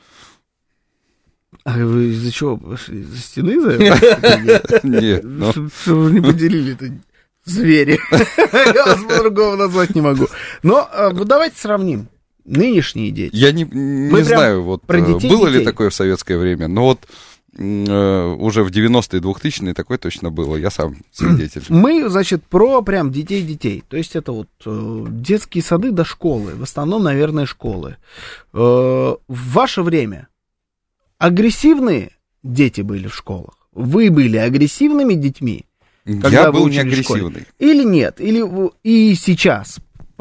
А вы из-за чего пошли? Из-за стены? Нет. Что вы не поделили-то? Звери. Я вас по-другому назвать не могу. Но давайте сравним. Нынешние дети. Я не знаю, вот было ли такое в советское время, но вот уже в 90-е, 2000-е такое точно было, я сам свидетель. Мы, значит, про прям детей. То есть это вот детские сады до школы, в основном, наверное, школы. В ваше время агрессивные дети были в школах? Вы были агрессивными детьми? Я был не агрессивный. Или нет? Или и сейчас,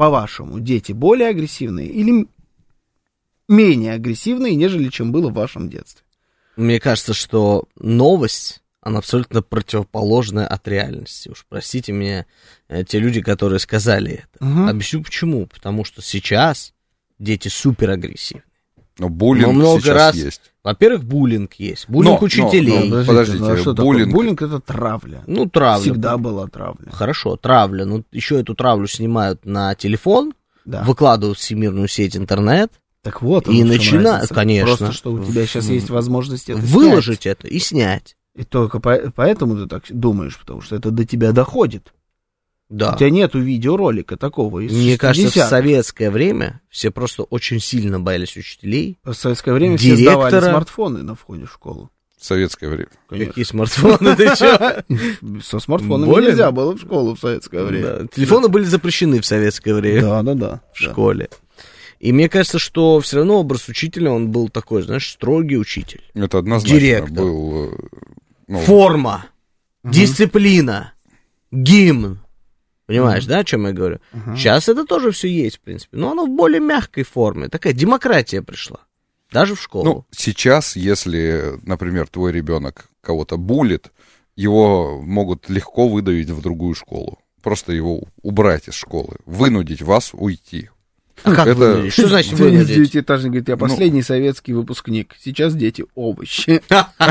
по-вашему, дети более агрессивные или менее агрессивные, нежели чем было в вашем детстве? Мне кажется, что новость, она абсолютно противоположная от реальности. Уж простите меня, те люди, которые сказали это. Объясню почему. Потому что сейчас дети суперагрессивны. Но буллинг сейчас есть. Во-первых, буллинг есть. Буллинг учителей. Подождите, буллинг это травля. Ну, травля. Всегда была травля. Хорошо, травля. Но еще эту травлю снимают на телефон, выкладывают в всемирную сеть интернет. Так вот, и начинают, конечно. Просто, что у тебя сейчас есть возможность это выложить это и снять. И только поэтому ты так думаешь, потому что это до тебя доходит. Да. У тебя нету видеоролика такого из Мне кажется, в советское время все просто очень сильно боялись учителей. В советское время все сдавали смартфоны на входе в школу. В советское время. Конечно. Какие смартфоны, ты что? Со смартфонами нельзя было в школу в советское время. Телефоны были запрещены в советское время. Да. В школе. И мне кажется, что все равно образ учителя, он был такой, знаешь, строгий учитель. Это однозначно директор. Был... Форма, дисциплина, гимн. Понимаешь, да, о чем я говорю? Сейчас это тоже все есть, в принципе. Но оно в более мягкой форме. Такая демократия пришла. Даже в школу. Ну, сейчас, если, например, твой ребенок кого-то буллит, его могут легко выдавить в другую школу. Просто его убрать из школы. Вынудить вас уйти. А как вынудить? Что значит вынудить? Девятиэтажник говорит, я последний советский выпускник. Сейчас дети овощи.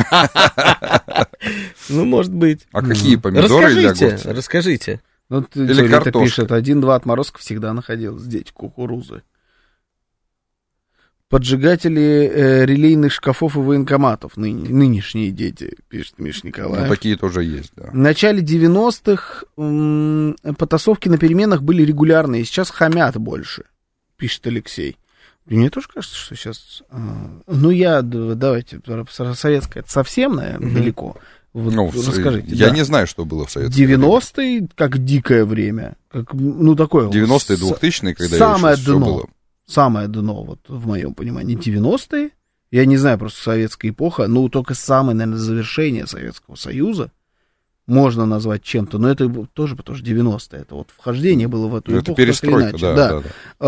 Ну, может быть. А какие помидоры или огурцы? Расскажите. Ну, или картошка. Пишет, 1-2 отморозков всегда находилось. Дети кукурузы. Поджигатели релейных шкафов и военкоматов. Нынешние дети, пишет Миша Николаев. Ну, такие тоже есть, да. В начале 90-х потасовки на переменах были регулярные. Сейчас хамят больше, пишет Алексей. Мне тоже кажется, что сейчас... давайте, советское, это совсем, наверное, далеко. Вот, расскажите. Я не знаю, что было в советское 90-е, как дикое время. Такое... 90-е, 2000-е, когда самое все было. Самое дно, вот в моем понимании, 90-е. Я не знаю, просто советская эпоха, только самое, наверное, завершение Советского Союза можно назвать чем-то, но это тоже, потому что 90-е, это вот вхождение было в эту эпоху. Это перестройка, да.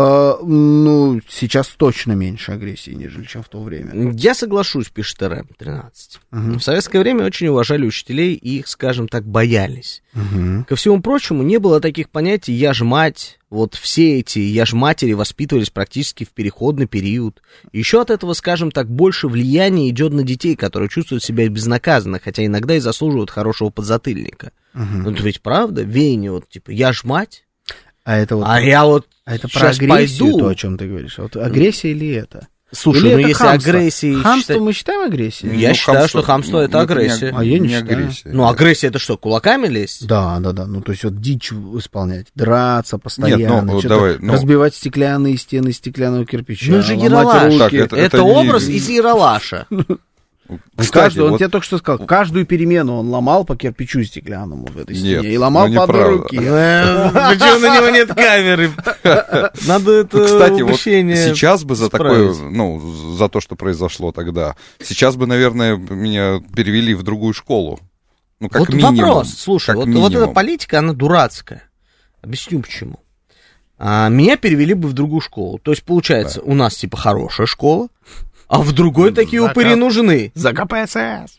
Сейчас точно меньше агрессии, нежели чем в то время. Я соглашусь, пишет РМ-13. В советское время очень уважали учителей и их, скажем так, боялись. Ко всему прочему, не было таких понятий «я ж мать». Вот все эти «я ж матери» воспитывались практически в переходный период. Еще от этого, скажем так, больше влияния идет на детей, которые чувствуют себя безнаказанно, хотя иногда и заслуживают хорошего подзатыльника. Ну, это ведь правда, веяние вот типа «я ж мать», это про агрессию, пойду. То, о чем ты говоришь. Вот агрессия ли это? Слушай, если агрессия... Хамство мы считаем агрессией? Я считаю, что хамство это агрессия. Я не считаю. Агрессия. Агрессия это что, кулаками лезть? Да. То есть вот дичь исполнять, драться постоянно, разбивать стеклянные стены стеклянного кирпича. Ну, же Ералаш. Это образ из Ералаша. Кстати, он тебе только что сказал, каждую перемену он ломал по кирпичу стеклянному в этой стене. И ломал по одной руке. Почему на него нет камеры? Надо это Кстати, вот сейчас бы за такое, за то, что произошло тогда, сейчас бы, наверное, меня перевели в другую школу. Как минимум. Вопрос, слушай, вот эта политика, она дурацкая. Объясню почему. Меня перевели бы в другую школу. То есть, получается, у нас типа хорошая школа, а в другой такие упыри нужны. За КПСС.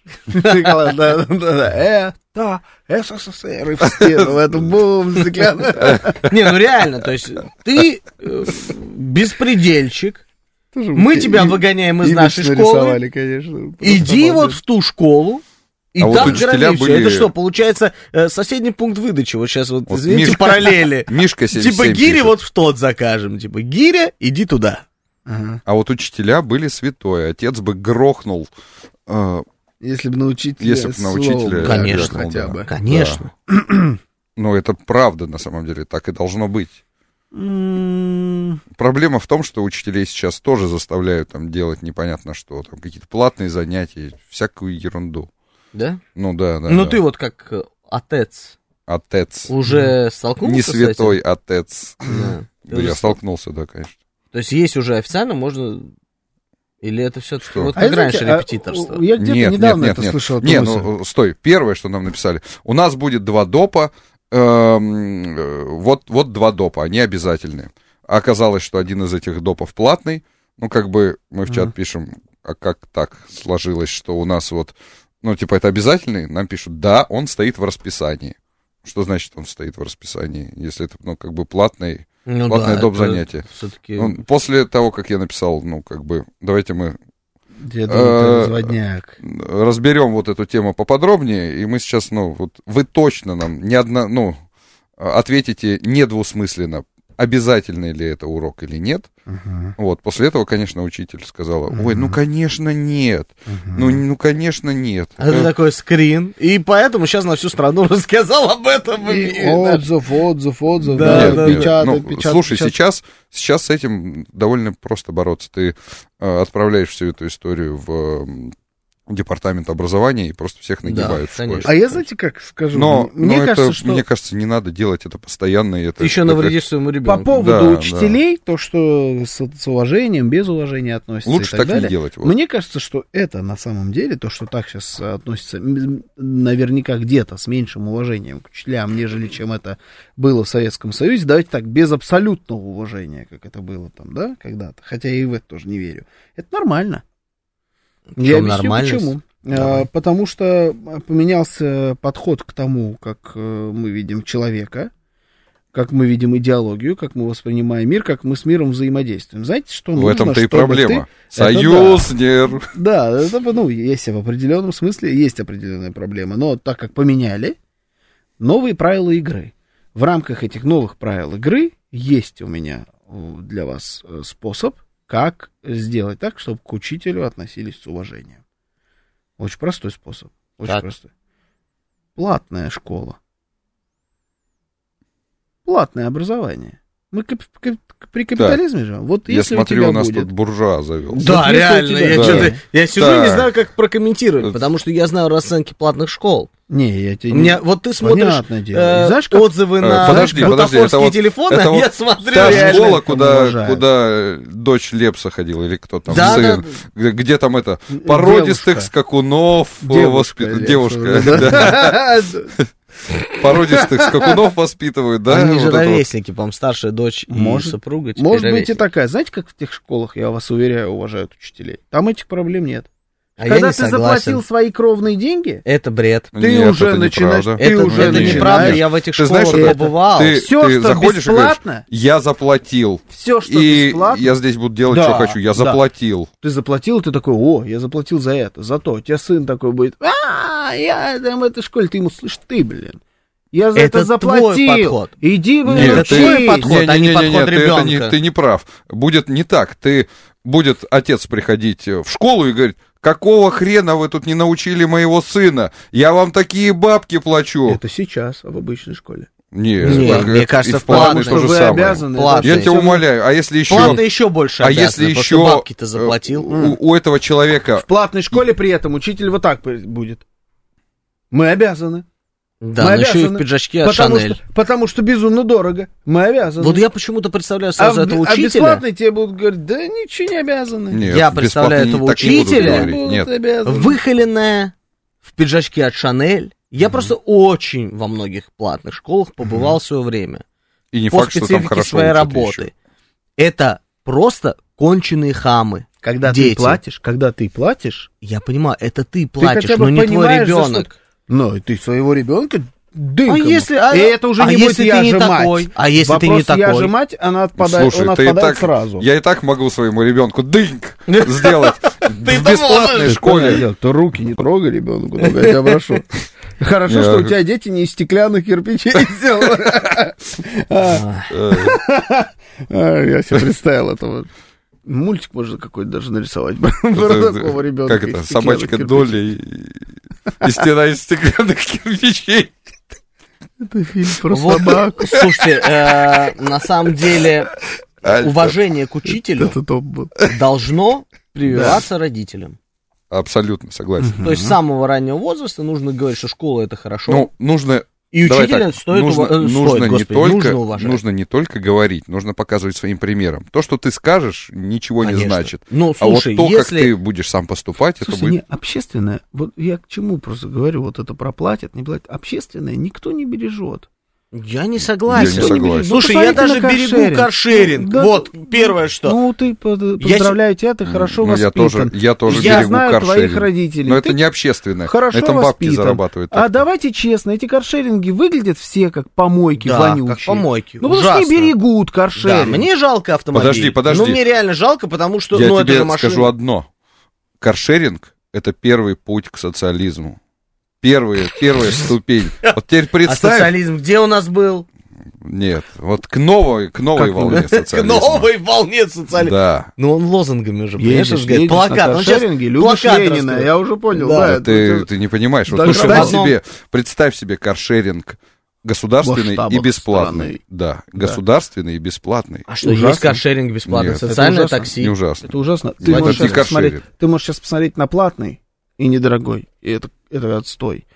Это СССР. И в стену, это бум, стеклянная. Не, реально, то есть ты беспредельщик, мы тебя выгоняем из нашей школы, иди вот в ту школу, и там вот учителя были... Это что, получается, соседний пункт выдачи, вот сейчас вот извините, Мишка, параллели. Мишка 77 типа гиря вот в тот закажем, типа гиря, иди туда. А вот учителя были святой, отец бы грохнул. Если бы на учителя. Конечно, грохнул, хотя бы. Конечно. Да. Но это правда, на самом деле, так и должно быть. Проблема в том, что учителей сейчас тоже заставляют там делать непонятно что, там какие-то платные занятия, всякую ерунду. Да? Да. Ты вот как отец. Отец. Уже столкнулся не с этим? Не святой отец. Да, я столкнулся, да, конечно. То есть есть уже официально, можно... Или это все-таки вот как раньше репетиторство? Я где-то недавно это слышал. Стой. Первое, что нам написали. У нас будет 2 допа, вот 2 допа, они обязательные. А оказалось, что один из этих допов платный. Ну, как бы мы в чат пишем, а как так сложилось, что у нас вот, ну, типа, это обязательный? Нам пишут, да, он стоит в расписании. Что значит он стоит в расписании, если это, ну, как бы платное доп. Занятие? Ну, после того, как я написал, ну, как бы, давайте мы разберем вот эту тему поподробнее, и мы сейчас, ну, вот вы точно нам ответите недвусмысленно, обязательный ли это урок или нет. Вот, после этого, конечно, учитель сказала, ой, ну, конечно, нет. Ну, конечно, нет. Это такой скрин, и поэтому сейчас на всю страну рассказал об этом. Отзыв, да, печатать. Слушай, сейчас с этим довольно просто бороться. Ты отправляешь всю эту историю в департамент образования и просто всех нагибают в школе. А я, знаете, как скажу? Мне кажется, не надо делать это постоянно. Ты еще навредишь своему ребенку. По поводу учителей, то, что с уважением, без уважения относится лучше и так далее. Не делать. Вот. Мне кажется, что это на самом деле, то, что так сейчас относится наверняка где-то с меньшим уважением к учителям, нежели чем это было в Советском Союзе, давайте так, без абсолютного уважения, как это было там, да, когда-то, хотя я и в это тоже не верю. Это нормально. Я объясню, почему. Потому что поменялся подход к тому, как мы видим человека, как мы видим идеологию, как мы воспринимаем мир, как мы с миром взаимодействуем. Знаете, что нужно? В этом-то и проблема. Союзнер. Да, это, ну, есть в определенном смысле, есть определенная проблема. Но так как поменяли новые правила игры, в рамках этих новых правил игры есть у меня для вас способ, как сделать так, чтобы к учителю относились с уважением. Очень простой способ. Очень простой. Платная школа. Платное образование. Мы при капитализме живем. Вот я если смотрю, у нас будет... тут буржуа завелся. Да, вот реально. Я сижу и не знаю, как прокомментировать, потому что я знаю расценки платных школ. Не, я тебе вот ты смотришь знаешь, отзывы на бутафорские телефоны, а я смотрю та школа, куда дочь Лепса ходила, или кто там, сын, где там это, породистых скакунов, девушка, породистых скакунов воспитывают, да? Они же ровесники, по-моему, старшая дочь и супруга. Может быть и такая. Знаете, как в тех школах, я вас уверяю, уважают учителей? Там этих проблем нет. Когда ты заплатил свои кровные деньги, это бред. Ты уже начинаешь. Это неправда, я в этих школах побывал. Ты заходишь и говоришь, я заплатил. Все, что бесплатно. И я здесь буду делать, что хочу. Я заплатил. Ты заплатил, ты такой, я заплатил за это. Зато у тебя сын такой будет, я там в этой школе, ты ему слышишь, блин. Я за это заплатил. Иди вы. Это твой подход, а не подход ребенка. Ты не прав. Будет не так. Будет отец приходить в школу и говорить, какого хрена вы тут не научили моего сына? Я вам такие бабки плачу. Это сейчас, в обычной школе. Нет, мне кажется, в платной что вы обязаны. Я тебя умоляю, а если еще... Платно еще больше обязаны, если еще бабки-то заплатил. У этого человека... В платной школе при этом учитель вот так будет. Мы обязаны. Да, но еще и в пиджачке от Шанель. Потому что безумно дорого. Мы обязаны. Вот я почему-то представляю сразу этого учителя. А бесплатно тебе будут говорить, да ничего не обязаны. Нет, я представляю этого учителя, выхоленная, в пиджачке от Шанель. Я просто очень во многих платных школах побывал в свое время. И не по факт, специфике что там хорошо своей работы. Еще. Это просто конченые хамы. Когда ты платишь... Я понимаю, это ты платишь, но не твой ребенок. Но ты своего ребенка дынком. И это уже не будет я же мать. А если вопрос, ты не такой? Я же мать, она отпадает, он отпадает сразу. Я и так могу своему ребенку дынк сделать в бесплатной школе. Ты руки не трогай ребенку, я тебя прошу. Хорошо, что у тебя дети не из стеклянных кирпичей сделаны. Я себе представил этого. Мультик можно какой-то даже нарисовать про такого ребенка. Как это? Собачка Долли и стена из стеклянных кирпичей. Это фильм про собаку. Слушайте, на самом деле уважение к учителю должно прививаться родителям. Абсолютно согласен. То есть с самого раннего возраста нужно говорить, что школа это хорошо. Ну, нужно... И учителя нужно не только говорить, нужно показывать своим примером. То, что ты скажешь, ничего не значит. Ну, слушай, а вот то, как ты будешь сам поступать, слушай, это будет... Не, общественное, вот я к чему просто говорю, вот это проплатят, не платят. Общественное никто не бережет. Я не согласен. Слушай, я даже берегу каршеринг. Да, вот, первое что. Ну, ты, поздравляю тебя, ты хорошо воспитан. Я тоже я берегу знаю каршеринг. Твоих родителей. Но это не общественное. Хорошо на этом бабки воспитан. зарабатывают. А давайте честно, эти каршеринги выглядят все как помойки вонючие. Как помойки. Ну, потому что не берегут каршеринг. Да, мне жалко автомобиль. Подожди. Ну, мне реально жалко, потому что... Я тебе это скажу одно. Каршеринг — это первый путь к социализму. Первая ступень. Вот теперь представь... А социализм где у нас был? Нет, вот к новой волне социализма. К новой волне социализма. Да. Ну, он лозунгами уже, понимаешь, говорит, плакат. Он сейчас любишь Ленина, я уже понял. Да, ты не понимаешь. Вот представь себе каршеринг государственный и бесплатный. Да, государственный и бесплатный. А что, есть каршеринг бесплатный? Социальное такси? Не ужасно. Это ужасно. Ты можешь сейчас посмотреть на платный и недорогой. И это отстой.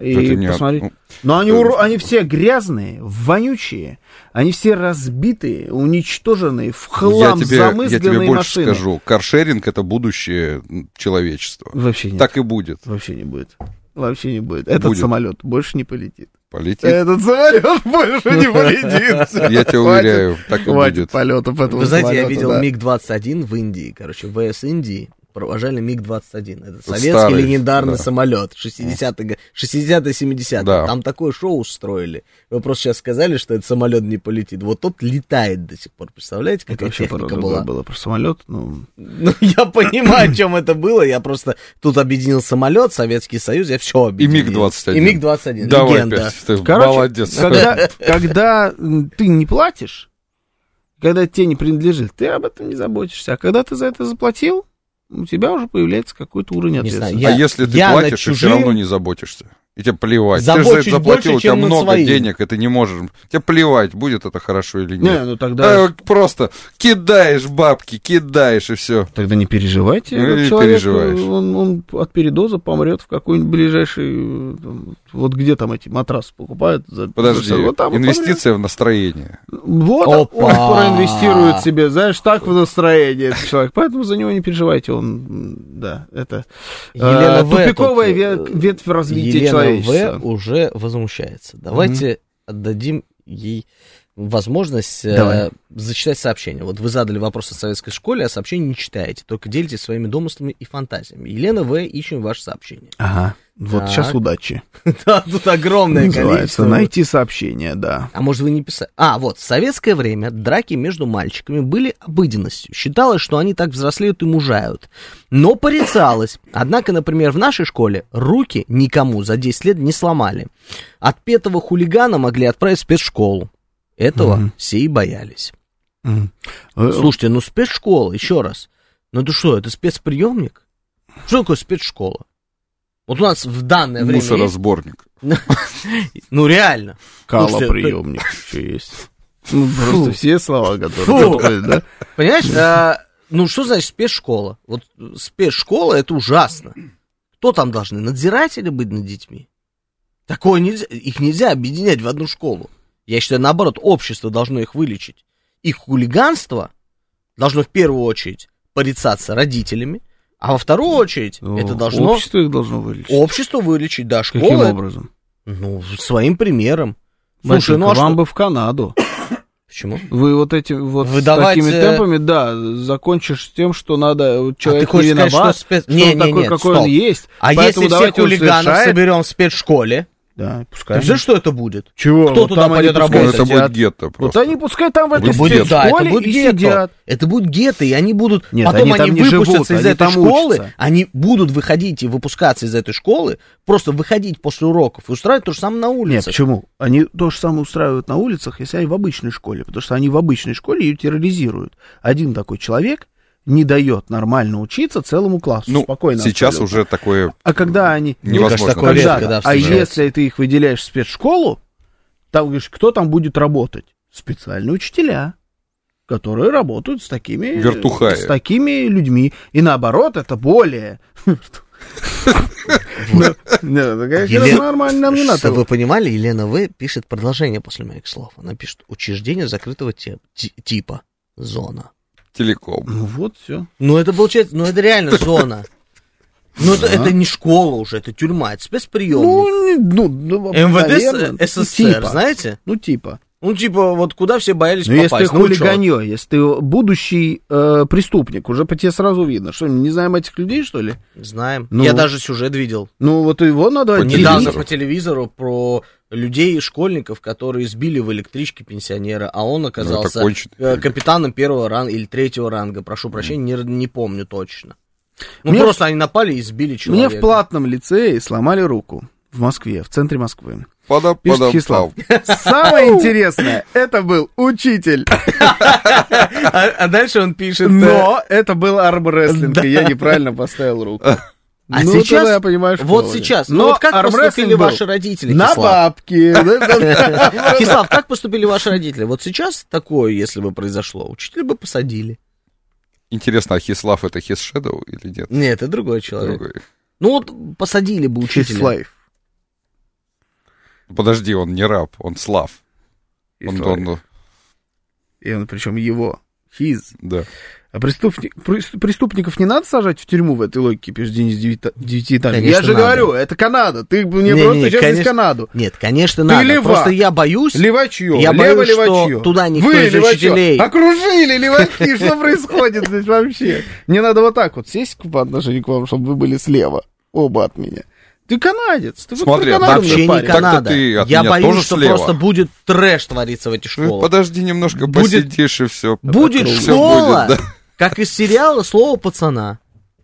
И посмотреть. Но они все грязные, вонючие, они все разбитые, уничтоженные, в хлам замызганные машины. Я тебе больше скажу, каршеринг — это будущее человечества. Вообще нет. Так и будет. Вообще не будет. Этот самолет больше не полетит. Полетит? Этот самолет больше не полетит. Я тебя уверяю, так и будет. Полетов этого. Вы знаете, я видел МиГ-21 в Индии, ВС Индии. Провожали МиГ-21. Это советский легендарный самолет 60-е, 70-е. Да. Там такое шоу устроили. Вы просто сейчас сказали, что этот самолет не полетит. Вот тот летает до сих пор. Представляете, какая техника была? Было про самолет. Ну, я понимаю, о чем это было. Я просто тут объединил самолет, Советский Союз, я все объединил. И МиГ-21. И МиГ-21. Давай легенда. Опять. Ты молодец. Когда ты не платишь, когда тебе не принадлежит, ты об этом не заботишься. А когда ты за это заплатил, у тебя уже появляется какой-то уровень ответственности. А если ты платишь, и все равно не заботишься? И тебе плевать. Ты же за это заплатил, у тебя много денег, и ты не можешь. Тебе плевать, будет это хорошо или нет. Не, ну тогда... Просто кидаешь бабки, кидаешь, и все. Тогда не переживайте. Этот человек, он от передоза помрет в какой-нибудь ближайший... Вот где там эти матрасы покупают. Подожди, инвестиция в настроение. Вот он проинвестирует себе, знаешь, так в настроение этот человек. Поэтому за него не переживайте. Он, да, это тупиковая ветвь развития человека. В уже возмущается. Давайте отдадим ей возможность зачитать сообщение. Вот вы задали вопрос о советской школе, а сообщение не читаете, только делитесь своими домыслами и фантазиями. Елена В., ищем ваше сообщение. Ага, вот сейчас удачи. Да, тут огромное количество. Найти сообщение, да. А может вы не писали? Вот, в советское время драки между мальчиками были обыденностью. Считалось, что они так взрослеют и мужают. Но порицалось. Однако, например, в нашей школе руки никому за 10 лет не сломали. Отпетого хулигана могли отправить в спецшколу. Этого все и боялись. Слушайте, ну спецшкола, еще раз. Ну это что, это спецприемник? Что такое спецшкола? Вот у нас в данное время мусоросборник. Ну реально. Калоприемник еще есть. Ну просто все слова, которые... да? Понимаешь, ну что значит спецшкола? Вот спецшкола — это ужасно. Кто там должны? Надзиратели быть над детьми? Такое нельзя. Их нельзя объединять в одну школу. Я считаю, наоборот, общество должно их вылечить. Их хулиганство должно в первую очередь порицаться родителями, а во вторую очередь это должно... Общество их должно вылечить. Общество вылечить, да. Школа... Каким образом? Ну, своим примером. Слушай, ну вам бы в Канаду. Почему? Вы вот эти вот с такими темпами, закончишь тем, что надо человек не виноват, что он такой, какой он есть. А если всех хулиганов соберем в спецшколе? Да, пускай. Ты знаешь, что это будет? Чего? Кто туда пойдет работать? Это будет гетто просто. Вот они пускай там в этой спецшколе и сидят. Это будет гетто, и они будут... Нет, потом они выпустятся из этой школы, учатся. Они будут выходить и выпускаться из этой школы, просто выходить после уроков и устраивать то же самое на улице. Нет, почему? Они то же самое устраивают на улицах, если они в обычной школе, потому что они в обычной школе ее терроризируют. Один такой человек не дает нормально учиться целому классу. Ну, спокойно. Сейчас абсолютно. уже такое... А когда они... Невозможно. Такое редко, а если ты их выделяешь в спецшколу, там говоришь, кто там будет работать? Специальные учителя, которые работают с такими... Вертухаи. С такими людьми. И наоборот, это более... Нормально, нам не надо. Вы понимали, Елена В. пишет продолжение после моих слов. Она пишет: учреждение закрытого типа, зона. Телеком. Ну вот, все. Ну это получается, ну это реально зона. Ну, это не школа уже, это тюрьма, это спецприемник. МВД СССР, знаете? Ну, типа, вот куда все боялись попасть. Если ты хулиганье, если ты будущий преступник, уже по тебе сразу видно. Что, не знаем этих людей, что ли? Знаем. Я даже сюжет видел. Ну, вот его надо отделить. Недавно по телевизору про людей, школьников, которые сбили в электричке пенсионера, а он оказался капитаном 1-го ранга или 3-го ранга. Прошу прощения, не помню точно. Ну, просто они напали и сбили человека. Мне в платном лицее сломали руку в Москве, в центре Москвы. Пишет Хислав. Самое интересное, это был учитель. А дальше он пишет... Но это был армрестлинг, и я неправильно поставил руку. А сейчас, я понимаю, вот сейчас, ну вот как поступили ваши родители, Хислав? На бабки. Хислав, как поступили ваши родители? Вот сейчас такое, если бы произошло, учителя бы посадили. Интересно, а Хислав это His Shadow или нет? Нет, это другой человек. Ну вот посадили бы учителя. Хислав. Подожди, он не раб, он слав. И он причем его. His. Да. А преступников не надо сажать в тюрьму в этой логике, пишет Денис Девятиэтажник. Я же говорю, это Канада. Ты мне просто сейчас из Канаду. Нет, конечно, надо. Лева. Просто я боюсь. Левачье. Я боюсь, что туда никто из учителей... Окружили леваки, что происходит здесь вообще? Мне надо вот так вот сесть по отношению к вам, чтобы вы были слева. Оба от меня. Ты канадец. Ты смотри, вообще не Канада. Я боюсь, что слева. Просто будет трэш твориться в этих школах. Подожди немножко, посидишь и все. Будет школа, как из сериала «Слово пацана».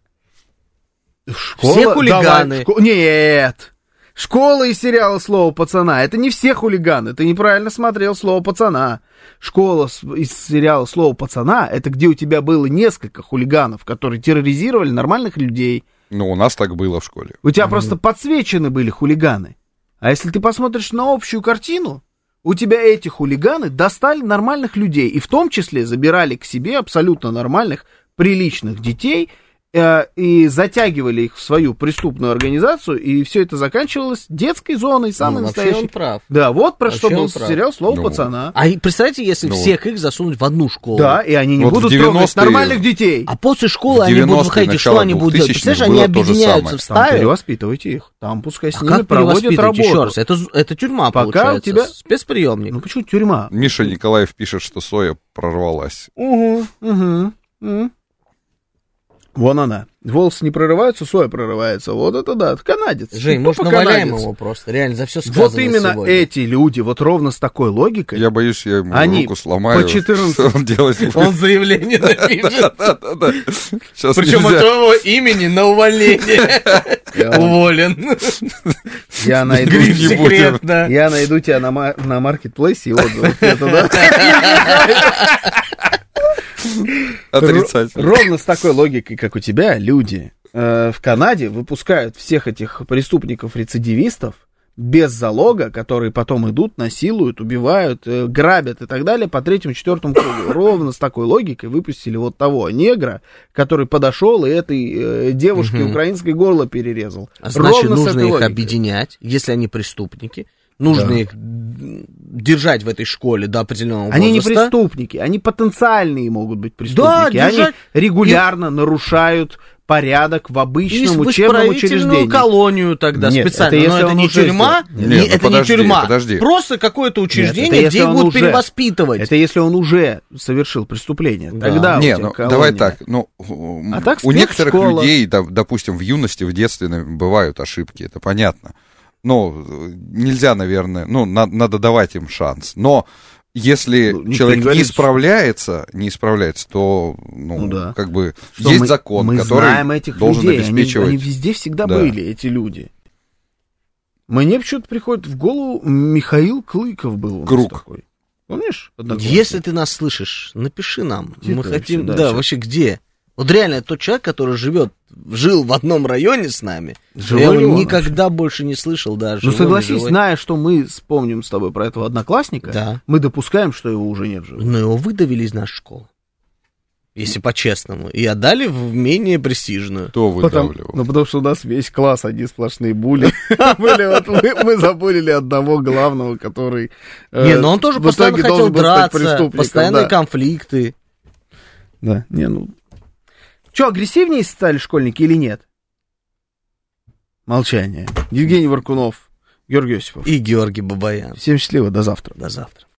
Все хулиганы. Нет. Школа из сериала «Слово пацана». Это не все хулиганы. Ты неправильно смотрел «Слово пацана». Школа из сериала «Слово пацана» — это где у тебя было несколько хулиганов, которые терроризировали нормальных людей. Ну, у нас так было в школе. У тебя просто подсвечены были хулиганы. А если ты посмотришь на общую картину, у тебя эти хулиганы достали нормальных людей. И в том числе забирали к себе абсолютно нормальных, приличных детей и затягивали их в свою преступную организацию. И все это заканчивалось детской зоной, самой настоящей. Он прав. Да, вот про что был сериал «Слово пацана». А представьте, если всех их засунуть в одну школу. Да, и они не будут трогать нормальных детей. А после школы они будут выходить, что они будут делать? Представляешь, они объединяются в стаи. Там перевоспитывайте их. Там пускай с ними проводят работу. Еще раз, это тюрьма, пока получается, у тебя спецприемник. Ну почему тюрьма? Миша Николаев пишет, что соя прорвалась. Вон она. Волосы не прорываются, соя прорывается. Вот это да, это канадец. Жень, может, наваляем его просто. Реально, за все сказано. Вот именно сегодня. Эти люди, вот ровно с такой логикой. Я боюсь, я ему руку сломаю. По 14... Он заявление напишет. Причем от твоего имени на увольнение. Уволен. Я найду тебя на маркетплейсе и отзывы. Отрицательно. Ровно с такой логикой, как у тебя, люди в Канаде выпускают всех этих преступников-рецидивистов без залога, которые потом идут, насилуют, убивают, грабят и так далее по 3-4 кругу. Ровно с такой логикой выпустили вот того негра, который подошел и этой девушке украинской горло перерезал. А значит, нужно их объединять, если они преступники. Нужно их держать в этой школе до определенного возраста. Они не преступники, они потенциальные могут быть преступники. Да, они регулярно нарушают порядок в обычном учебном учреждении. Колонию тогда специально. Но это не тюрьма, это не тюрьма. Просто какое-то учреждение, где их будут перевоспитывать. Это если он уже совершил преступление. Тогда давай так. У некоторых людей, допустим, в юности, в детстве бывают ошибки, это понятно. Нельзя, наверное, надо давать им шанс. Но если человек не справляется, то, как бы, что есть закон, который должен обеспечивать. Они везде всегда были, эти люди. Мне почему-то приходит в голову Михаил Клыков был. Круг. Такой. Помнишь? Если ты нас слышишь, напиши нам. Мы хотим, вообще где? Вот реально, тот человек, который жил в одном районе с нами, я его никогда больше не слышал даже. Согласись, зная, что мы вспомним с тобой про этого одноклассника, мы допускаем, что его уже нет в живых. Но его выдавили из нашей школы, если по-честному, и отдали в менее престижную. Кто выдавливал? Потому что у нас весь класс одни сплошные були. Мы забулили одного главного, который... но он тоже постоянно хотел драться, постоянные конфликты. Да, Что, агрессивнее стали школьники или нет? Молчание. Евгений Варкунов, Георгий Осипов. И Георгий Бабаян. Всем счастливо, до завтра. До завтра.